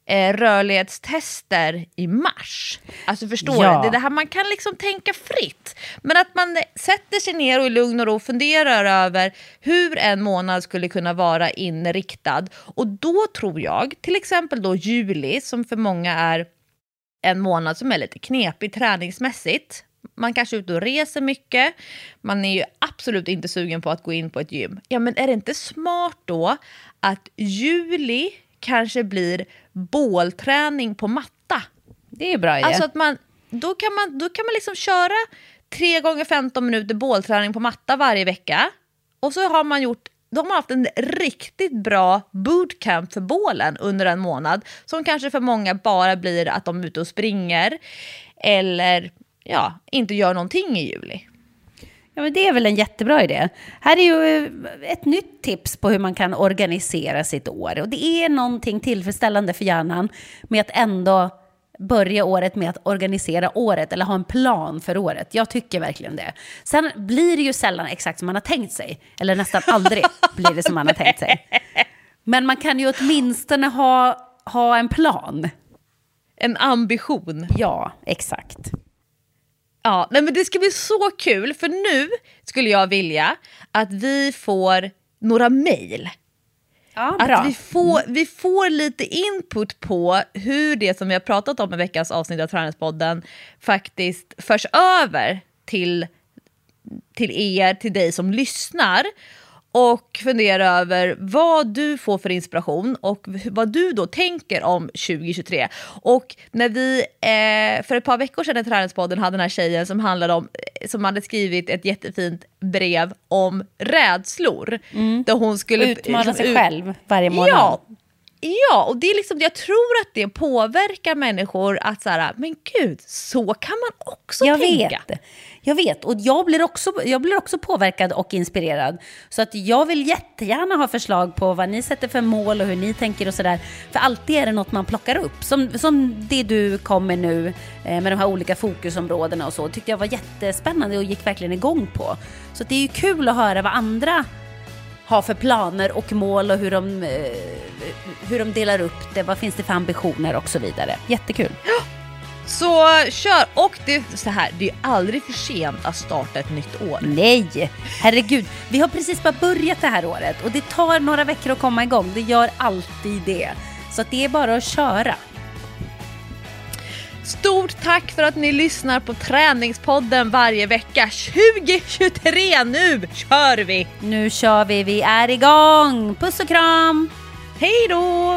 rörlighetstester i mars. Alltså förstår du? Det är det här man kan liksom tänka fritt. Men att man sätter sig ner och i lugn och ro funderar över hur en månad skulle kunna vara inriktad. Och då tror jag, till exempel då juli, som för många är en månad som är lite knepig träningsmässigt. Man kanske är ute och reser mycket. Man är ju absolut inte sugen på att gå in på ett gym. Ja, men är det inte smart då att juli kanske blir bålträning på matta? Det är bra idé. Alltså att då kan man liksom köra 3 gånger 15 minuter bålträning på matta varje vecka. Och så har man haft en riktigt bra bootcamp för bålen under en månad. Som kanske för många bara blir att de är ute och springer. Eller inte gör någonting i juli. Ja, men det är väl en jättebra idé. Här är ju ett nytt tips på hur man kan organisera sitt år. Och det är någonting tillfredsställande för hjärnan med att ändå börja året med att organisera året eller ha en plan för året. Jag tycker verkligen det. Sen blir det ju sällan exakt som man har tänkt sig. Eller nästan aldrig blir det som man har tänkt sig. Men man kan ju åtminstone ha en plan. En ambition. Ja, exakt. Ja, men det ska bli så kul, för nu skulle jag vilja att vi får några mejl. Ja, bra. Att vi får lite input på hur det som vi har pratat om i veckans avsnitt av Träningspodden faktiskt förs över till dig som lyssnar. Och fundera över vad du får för inspiration och vad du då tänker om 2023. Och när vi för ett par veckor sedan i Träningspodden hade den här tjejen som hade skrivit ett jättefint brev om rädslor. Där hon skulle utmana sig själv varje månad. Ja, Ja, och det är liksom, jag tror att det påverkar människor att så här, men gud, så kan man också tänka. Jag vet, och jag blir också påverkad och inspirerad. Så att jag vill jättegärna ha förslag på vad ni sätter för mål och hur ni tänker och sådär. För alltid är det något man plockar upp. Som det du kom med nu med de här olika fokusområdena och så. Tyckte jag var jättespännande och gick verkligen igång på. Så det är ju kul att höra vad andra har för planer och mål och hur de delar upp det. Vad finns det för ambitioner och så vidare. Jättekul. Så kör, och det är så här, det är aldrig för sent att starta ett nytt år. Nej, herregud. Vi har precis bara börjat det här året och det tar några veckor att komma igång. Det gör alltid det. Så att det är bara att köra. Stort tack för att ni lyssnar på Träningspodden varje vecka. 2023, nu kör vi! Nu kör vi, vi är igång. Puss och kram! Hej då!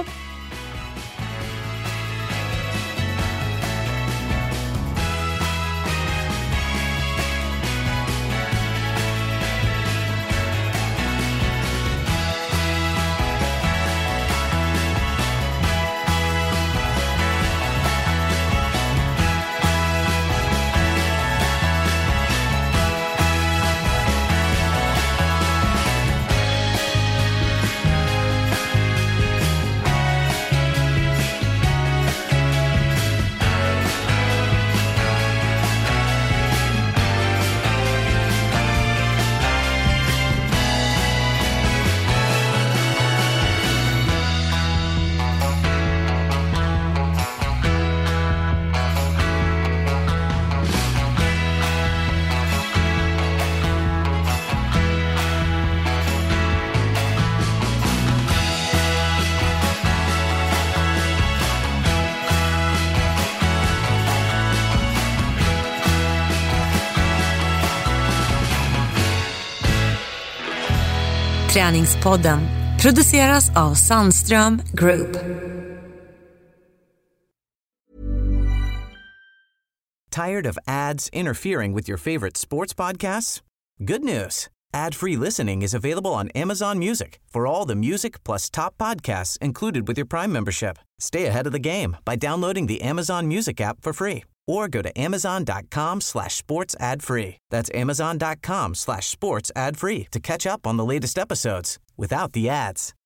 Träningspodden produceras av Sandström Group. Tired of ads interfering with your favorite sports podcasts? Good news. Ad-free listening is available on Amazon Music for all the music plus top podcasts included with your Prime membership. Stay ahead of the game by downloading the Amazon Music app for free or go to amazon.com/sports ad free. That's amazon.com/sports ad free to catch up on the latest episodes without the ads.